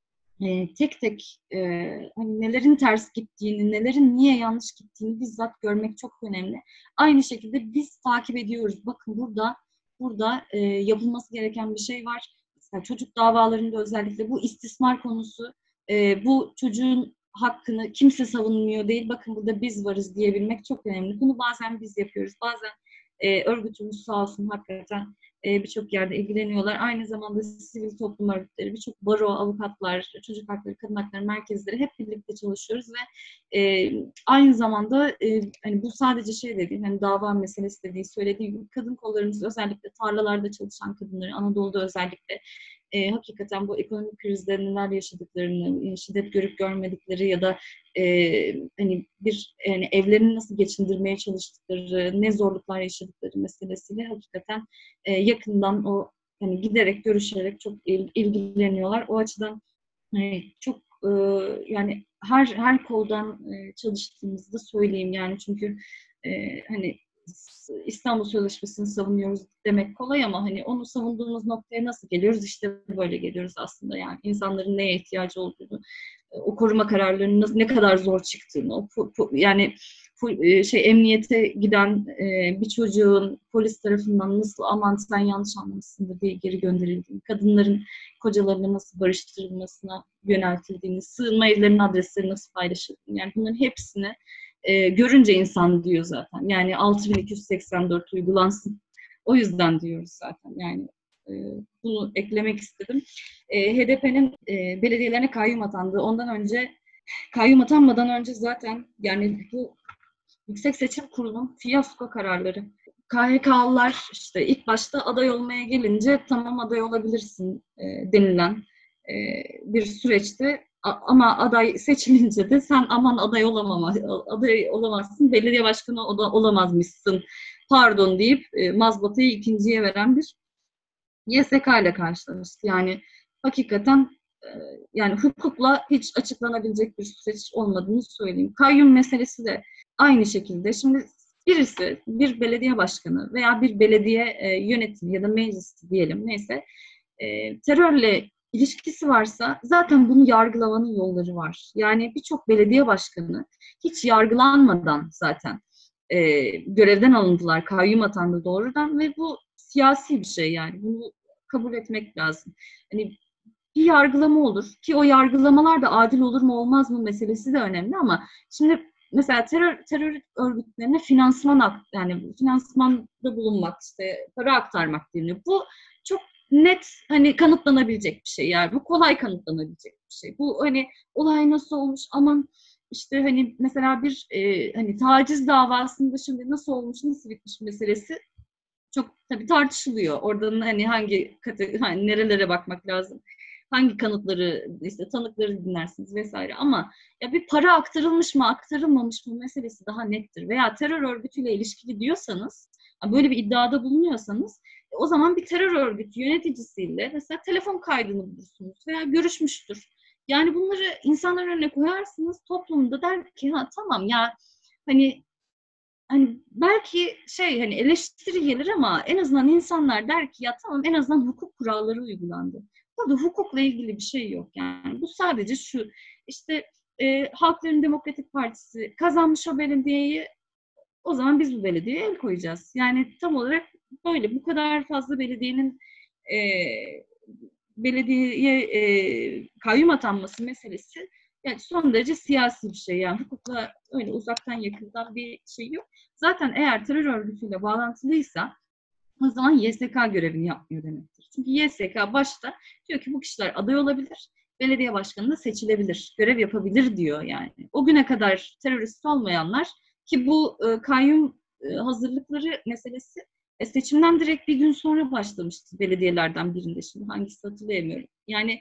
e, tek tek e, hani nelerin ters gittiğini, nelerin niye yanlış gittiğini bizzat görmek çok önemli. Aynı şekilde biz takip ediyoruz. Bakın burada burada e, yapılması gereken bir şey var. Mesela çocuk davalarında özellikle bu istismar konusu, e, bu çocuğun hakkını kimse savunmuyor değil. Bakın burada biz varız diyebilmek çok önemli. Bunu bazen biz yapıyoruz. Bazen e, örgütümüz sağ olsun hakikaten e, birçok yerde ilgileniyorlar. Aynı zamanda sivil toplum örgütleri, birçok baro, avukatlar, çocuk hakları, kadın hakları merkezleri hep birlikte çalışıyoruz ve e, aynı zamanda e, hani bu sadece şey de değil, hani dava meselesi de değil, söylediğim gibi kadın kollarımız özellikle tarlalarda çalışan kadınları, Anadolu'da özellikle E, hakikaten bu ekonomik krizde neler yaşadıklarını, şiddet görüp görmedikleri ya da e, hani bir yani evlerini nasıl geçindirmeye çalıştıkları, ne zorluklar yaşadıkları meselesiyle hakikaten e, yakından o yani giderek, görüşerek çok il, ilgileniyorlar. O açıdan e, çok e, yani her her koldan e, çalıştığımızı da söyleyeyim yani çünkü e, hani İstanbul Sözleşmesi'ni savunuyoruz demek kolay ama hani onu savunduğumuz noktaya nasıl geliyoruz? İşte böyle geliyoruz aslında yani insanların neye ihtiyacı olduğunu, o koruma kararlarının nasıl, ne kadar zor çıktığını, o, yani şey emniyete giden bir çocuğun polis tarafından nasıl aman sen yanlış anlamışsındır diye geri gönderildiğini, kadınların kocalarına nasıl barıştırılmasına yöneltildiğini, sığınma evlerinin adresleri nasıl paylaşıldığını yani bunların hepsini e, görünce insan diyor zaten. Yani altı bin iki yüz seksen dört uygulansın. O yüzden diyoruz zaten. Yani e, bunu eklemek istedim. E, H D P'nin e, belediyelerine kayyum atandığı, ondan önce kayyum atanmadan önce zaten yani bu Yüksek Seçim Kurulu'nun fiyasko kararları. K H K'lılar işte ilk başta aday olmaya gelince tamam aday olabilirsin e, denilen e, bir süreçte A- ama aday seçilince de sen aman aday olamama, aday olamazsın, belediye başkanı o da olamazmışsın, pardon deyip e, mazbatayı ikinciye veren bir Y S K ile karşılaştık. Yani hakikaten e, yani hukukla hiç açıklanabilecek bir süreç olmadığını söyleyeyim. Kayyum meselesi de aynı şekilde. Şimdi birisi, bir belediye başkanı veya bir belediye e, yönetimi ya da meclisi diyelim neyse e, terörle ilişkisi varsa zaten bunu yargılamanın yolları var. Yani birçok belediye başkanı hiç yargılanmadan zaten e, görevden alındılar, kayyum atandı doğrudan ve bu siyasi bir şey yani. Bunu kabul etmek lazım. Hani bir yargılama olur ki o yargılamalar da adil olur mu olmaz mı meselesi de önemli ama şimdi mesela terör terör örgütlerine finansman yani finansmanda bulunmak, işte para aktarmak deniyor. Bu çok net hani kanıtlanabilecek bir şey yani. Bu kolay kanıtlanabilecek bir şey. Bu hani olay nasıl olmuş aman işte hani mesela bir e, hani taciz davasında şimdi nasıl olmuş, nasıl bitmiş meselesi çok tabii tartışılıyor. Oradan hani hangi kate- hani nerelere bakmak lazım, hangi kanıtları, işte tanıkları dinlersiniz vesaire. Ama ya bir para aktarılmış mı, aktarılmamış mı meselesi daha nettir. Veya terör örgütüyle ilişkili diyorsanız, böyle bir iddiada bulunuyorsanız, o zaman bir terör örgütü yöneticisiyle mesela telefon kaydını bulursunuz veya görüşmüştür. Yani bunları insanların önüne koyarsınız, toplumda der ki ha tamam ya hani hani belki şey hani eleştiri gelir ama en azından insanlar der ki ya tamam en azından hukuk kuralları uygulandı. Burada hukukla ilgili bir şey yok yani. Bu sadece şu işte e, Halkların Demokratik Partisi kazanmış o belediyeyi, o zaman biz bu belediyeye el koyacağız. Yani tam olarak böyle bu kadar fazla belediyenin e, belediyeye e, kayyum atanması meselesi yani son derece siyasi bir şey. Yani hukukla öyle uzaktan yakından bir şey yok. Zaten eğer terör örgütüyle bağlantılıysa o zaman Y S K görevini yapmıyor demektir. Çünkü Y S K başta diyor ki bu kişiler aday olabilir, belediye başkanı da seçilebilir, görev yapabilir diyor yani. O güne kadar terörist olmayanlar ki bu e, kayyum e, hazırlıkları meselesi e, seçimden direkt bir gün sonra başlamıştı belediyelerden birinde, şimdi hangisi hatırlayamıyorum. Yani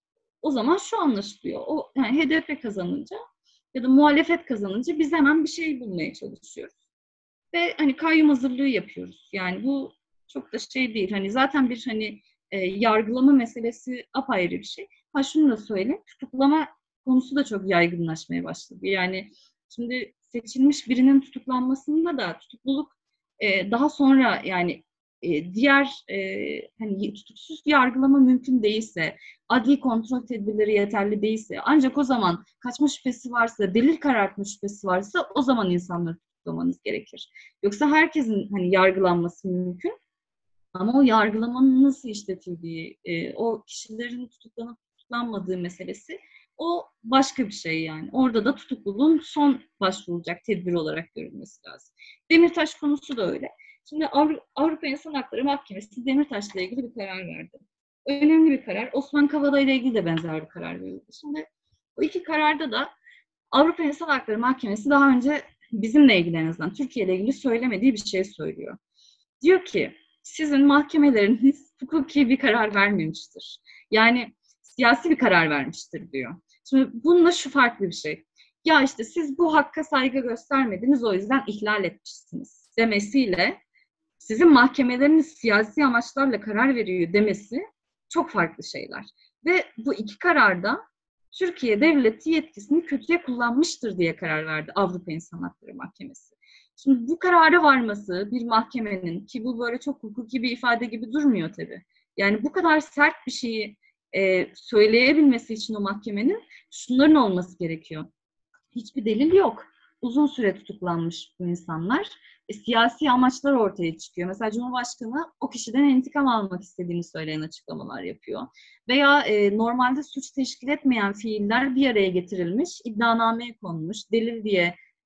o zaman şu anlaşılıyor. O yani H D P kazanınca ya da muhalefet kazanınca biz hemen bir şey bulmaya çalışıyoruz. Ve hani kayyum hazırlığı yapıyoruz. Yani bu çok da şey değil. Hani zaten bir hani e, yargılama meselesi apayrı bir şey. Ha şunu da söyleyeyim. Tutuklama konusu da çok yaygınlaşmaya başladı. Yani şimdi seçilmiş birinin tutuklanmasında da tutukluluk e, daha sonra yani e, diğer e, hani tutuksuz yargılama mümkün değilse, adli kontrol tedbirleri yeterli değilse, ancak o zaman kaçma şüphesi varsa, delil karartma şüphesi varsa o zaman insanları tutuklamanız gerekir. Yoksa herkesin hani yargılanması mümkün. Ama o yargılamanın nasıl işletildiği, e, o kişilerin tutuklanıp tutuklanmadığı meselesi o başka bir şey yani. Orada da tutukluluğun son başvurulacak tedbir olarak görülmesi lazım. Demirtaş konusu da öyle. Şimdi Avru- Avrupa İnsan Hakları Mahkemesi Demirtaş'la ilgili bir karar verdi. Önemli bir karar. Osman Kavala ile ilgili de benzer bir karar verildi. Şimdi bu iki kararda da Avrupa İnsan Hakları Mahkemesi daha önce bizimle ilgili en azından Türkiye ile ilgili söylemediği bir şey söylüyor. Diyor ki sizin mahkemeleriniz hukuki bir karar vermemiştir. Yani siyasi bir karar vermiştir diyor. Şimdi bununla şu farklı bir şey. Ya işte siz bu hakka saygı göstermediniz o yüzden ihlal etmişsiniz demesiyle sizin mahkemeleriniz siyasi amaçlarla karar veriyor demesi çok farklı şeyler. Ve bu iki kararda Türkiye devleti yetkisini kötüye kullanmıştır diye karar verdi Avrupa İnsan Hakları Mahkemesi. Şimdi bu karara varması bir mahkemenin, ki bu böyle çok hukuki bir ifade gibi durmuyor tabii. Yani bu kadar sert bir şeyi e, söyleyebilmesi için o mahkemenin şunların olması gerekiyor. Hiçbir delil yok. Uzun süre tutuklanmış bu insanlar. E, siyasi amaçlar ortaya çıkıyor. Mesela Cumhurbaşkanı o kişiden intikam almak istediğini söyleyen açıklamalar yapıyor. Veya e, normalde suç teşkil etmeyen fiiller bir araya getirilmiş, iddianameye konmuş, delil diye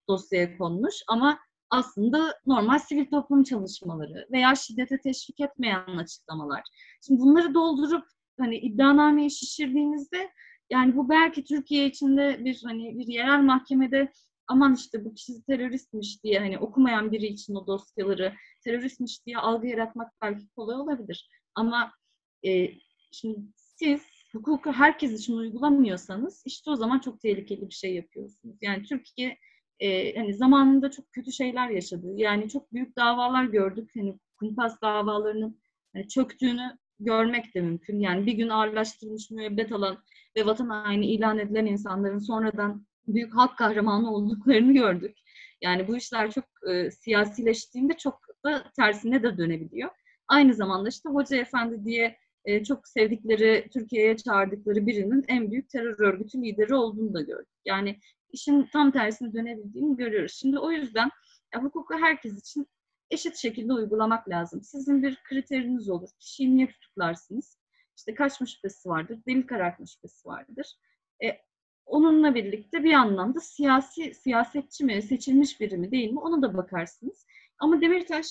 dosyaya konmuş ama aslında normal sivil toplum çalışmaları veya şiddete teşvik etmeyen açıklamalar. Şimdi bunları doldurup hani iddianameyi şişirdiğinizde yani bu belki Türkiye içinde bir hani bir yerel mahkemede aman işte bu kişi teröristmiş diye hani okumayan biri için o dosyaları teröristmiş diye algı yaratmak belki kolay olabilir. Ama e, şimdi siz hukuku herkes için uygulamıyorsanız işte o zaman çok tehlikeli bir şey yapıyorsunuz. Yani Türkiye e, hani zamanında çok kötü şeyler yaşadı. Yani çok büyük davalar gördük. Hani kumpas davalarının hani çöktüğünü görmek de mümkün. Yani bir gün ağırlaştırılmış müebbet alan ve vatan haini ilan edilen insanların sonradan büyük halk kahramanı olduklarını gördük. Yani bu işler çok e, siyasileştiğinde çok da tersine de dönebiliyor. Aynı zamanda işte Hoca Efendi diye e, çok sevdikleri, Türkiye'ye çağırdıkları birinin en büyük terör örgütü lideri olduğunu da gördük. Yani işin tam tersine dönebildiğini görüyoruz. Şimdi o yüzden ya, hukuku herkes için eşit şekilde uygulamak lazım. Sizin bir kriteriniz olur. Kişiyi niye tutuklarsınız? İşte kaçma şüphesi vardır, delil karartma şüphesi vardır. E, onunla birlikte bir anlamda siyasi siyasetçi mi, seçilmiş biri mi değil mi ona da bakarsınız. Ama Demirtaş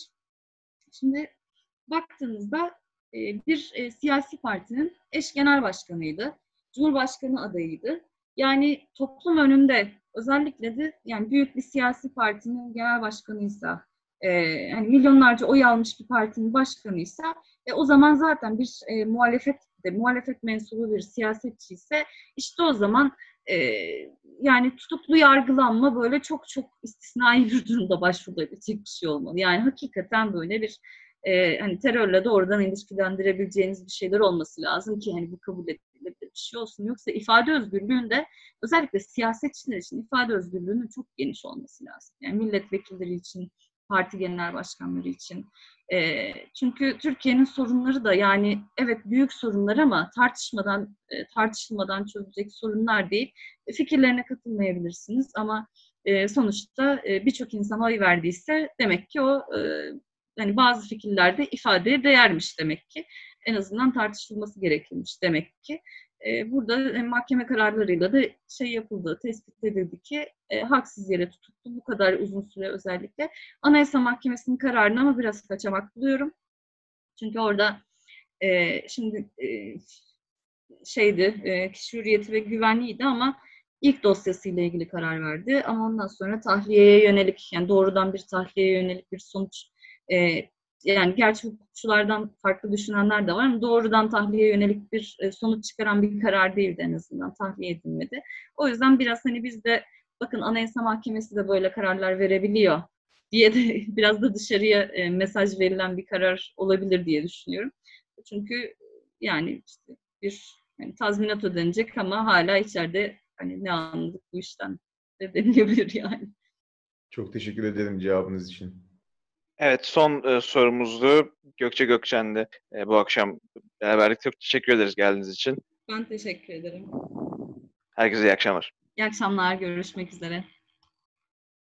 şimdi baktığınızda e, bir e, siyasi partinin eş genel başkanıydı. Cumhurbaşkanı adayıydı. Yani toplum önünde özellikle de yani büyük bir siyasi partinin genel başkanıysa, e, yani milyonlarca oy almış bir partinin başkanıysa e, o zaman zaten bir e, muhalefet de muhalefet mensubu bir siyasetçi ise işte o zaman e, yani tutuklu yargılanma böyle çok çok istisnai bir durumda başvurulabilecek bir şey olmalı. Yani hakikaten böyle bir e, hani terörle doğrudan ilişkilendirebileceğiniz bir şeyler olması lazım ki hani bu kabul edilebilir bir şey olsun. Yoksa ifade özgürlüğünde özellikle siyasetçiler için ifade özgürlüğünün çok geniş olması lazım. Yani milletvekilleri için, parti genel başkanları için. E, çünkü Türkiye'nin sorunları da yani evet büyük sorunlar ama tartışmadan e, tartışılmadan çözülecek sorunlar değil. E, fikirlerine katılmayabilirsiniz ama e, sonuçta e, birçok insan oy verdiyse demek ki o e, yani bazı fikirlerde ifadeye değermiş demek ki. En azından tartışılması gerekirmiş demek ki. E, burada mahkeme kararlarıyla da şey yapıldı, tespit edildi ki e, haksız yere tutuklu bu kadar uzun süre özellikle. Anayasa Mahkemesi'nin kararını ama biraz kaçamak buluyorum. Çünkü orada e, şimdi e, şeydi, e, kişi hürriyeti ve güvenliğiydi ama ilk dosyasıyla ilgili karar verdi. Ama ondan sonra tahliyeye yönelik, yani doğrudan bir tahliyeye yönelik bir sonuç, e, yani gerçi hukukçulardan farklı düşünenler de var ama doğrudan tahliyeye yönelik bir e, sonuç çıkaran bir karar değildi en azından, tahliye edilmedi. O yüzden biraz hani biz de bakın Anayasa Mahkemesi de böyle kararlar verebiliyor diye de biraz da dışarıya e, mesaj verilen bir karar olabilir diye düşünüyorum. Çünkü yani işte bir yani tazminat ödenecek ama hala içeride hani ne anladık bu işten de denilebilir yani. Çok teşekkür ederim cevabınız için. Evet, son e, sorumuzdu. Gökçe Gökçen'de e, bu akşam beraberlik. Çok teşekkür ederiz geldiğiniz için. Ben teşekkür ederim. Herkese iyi akşamlar. İyi akşamlar, görüşmek üzere.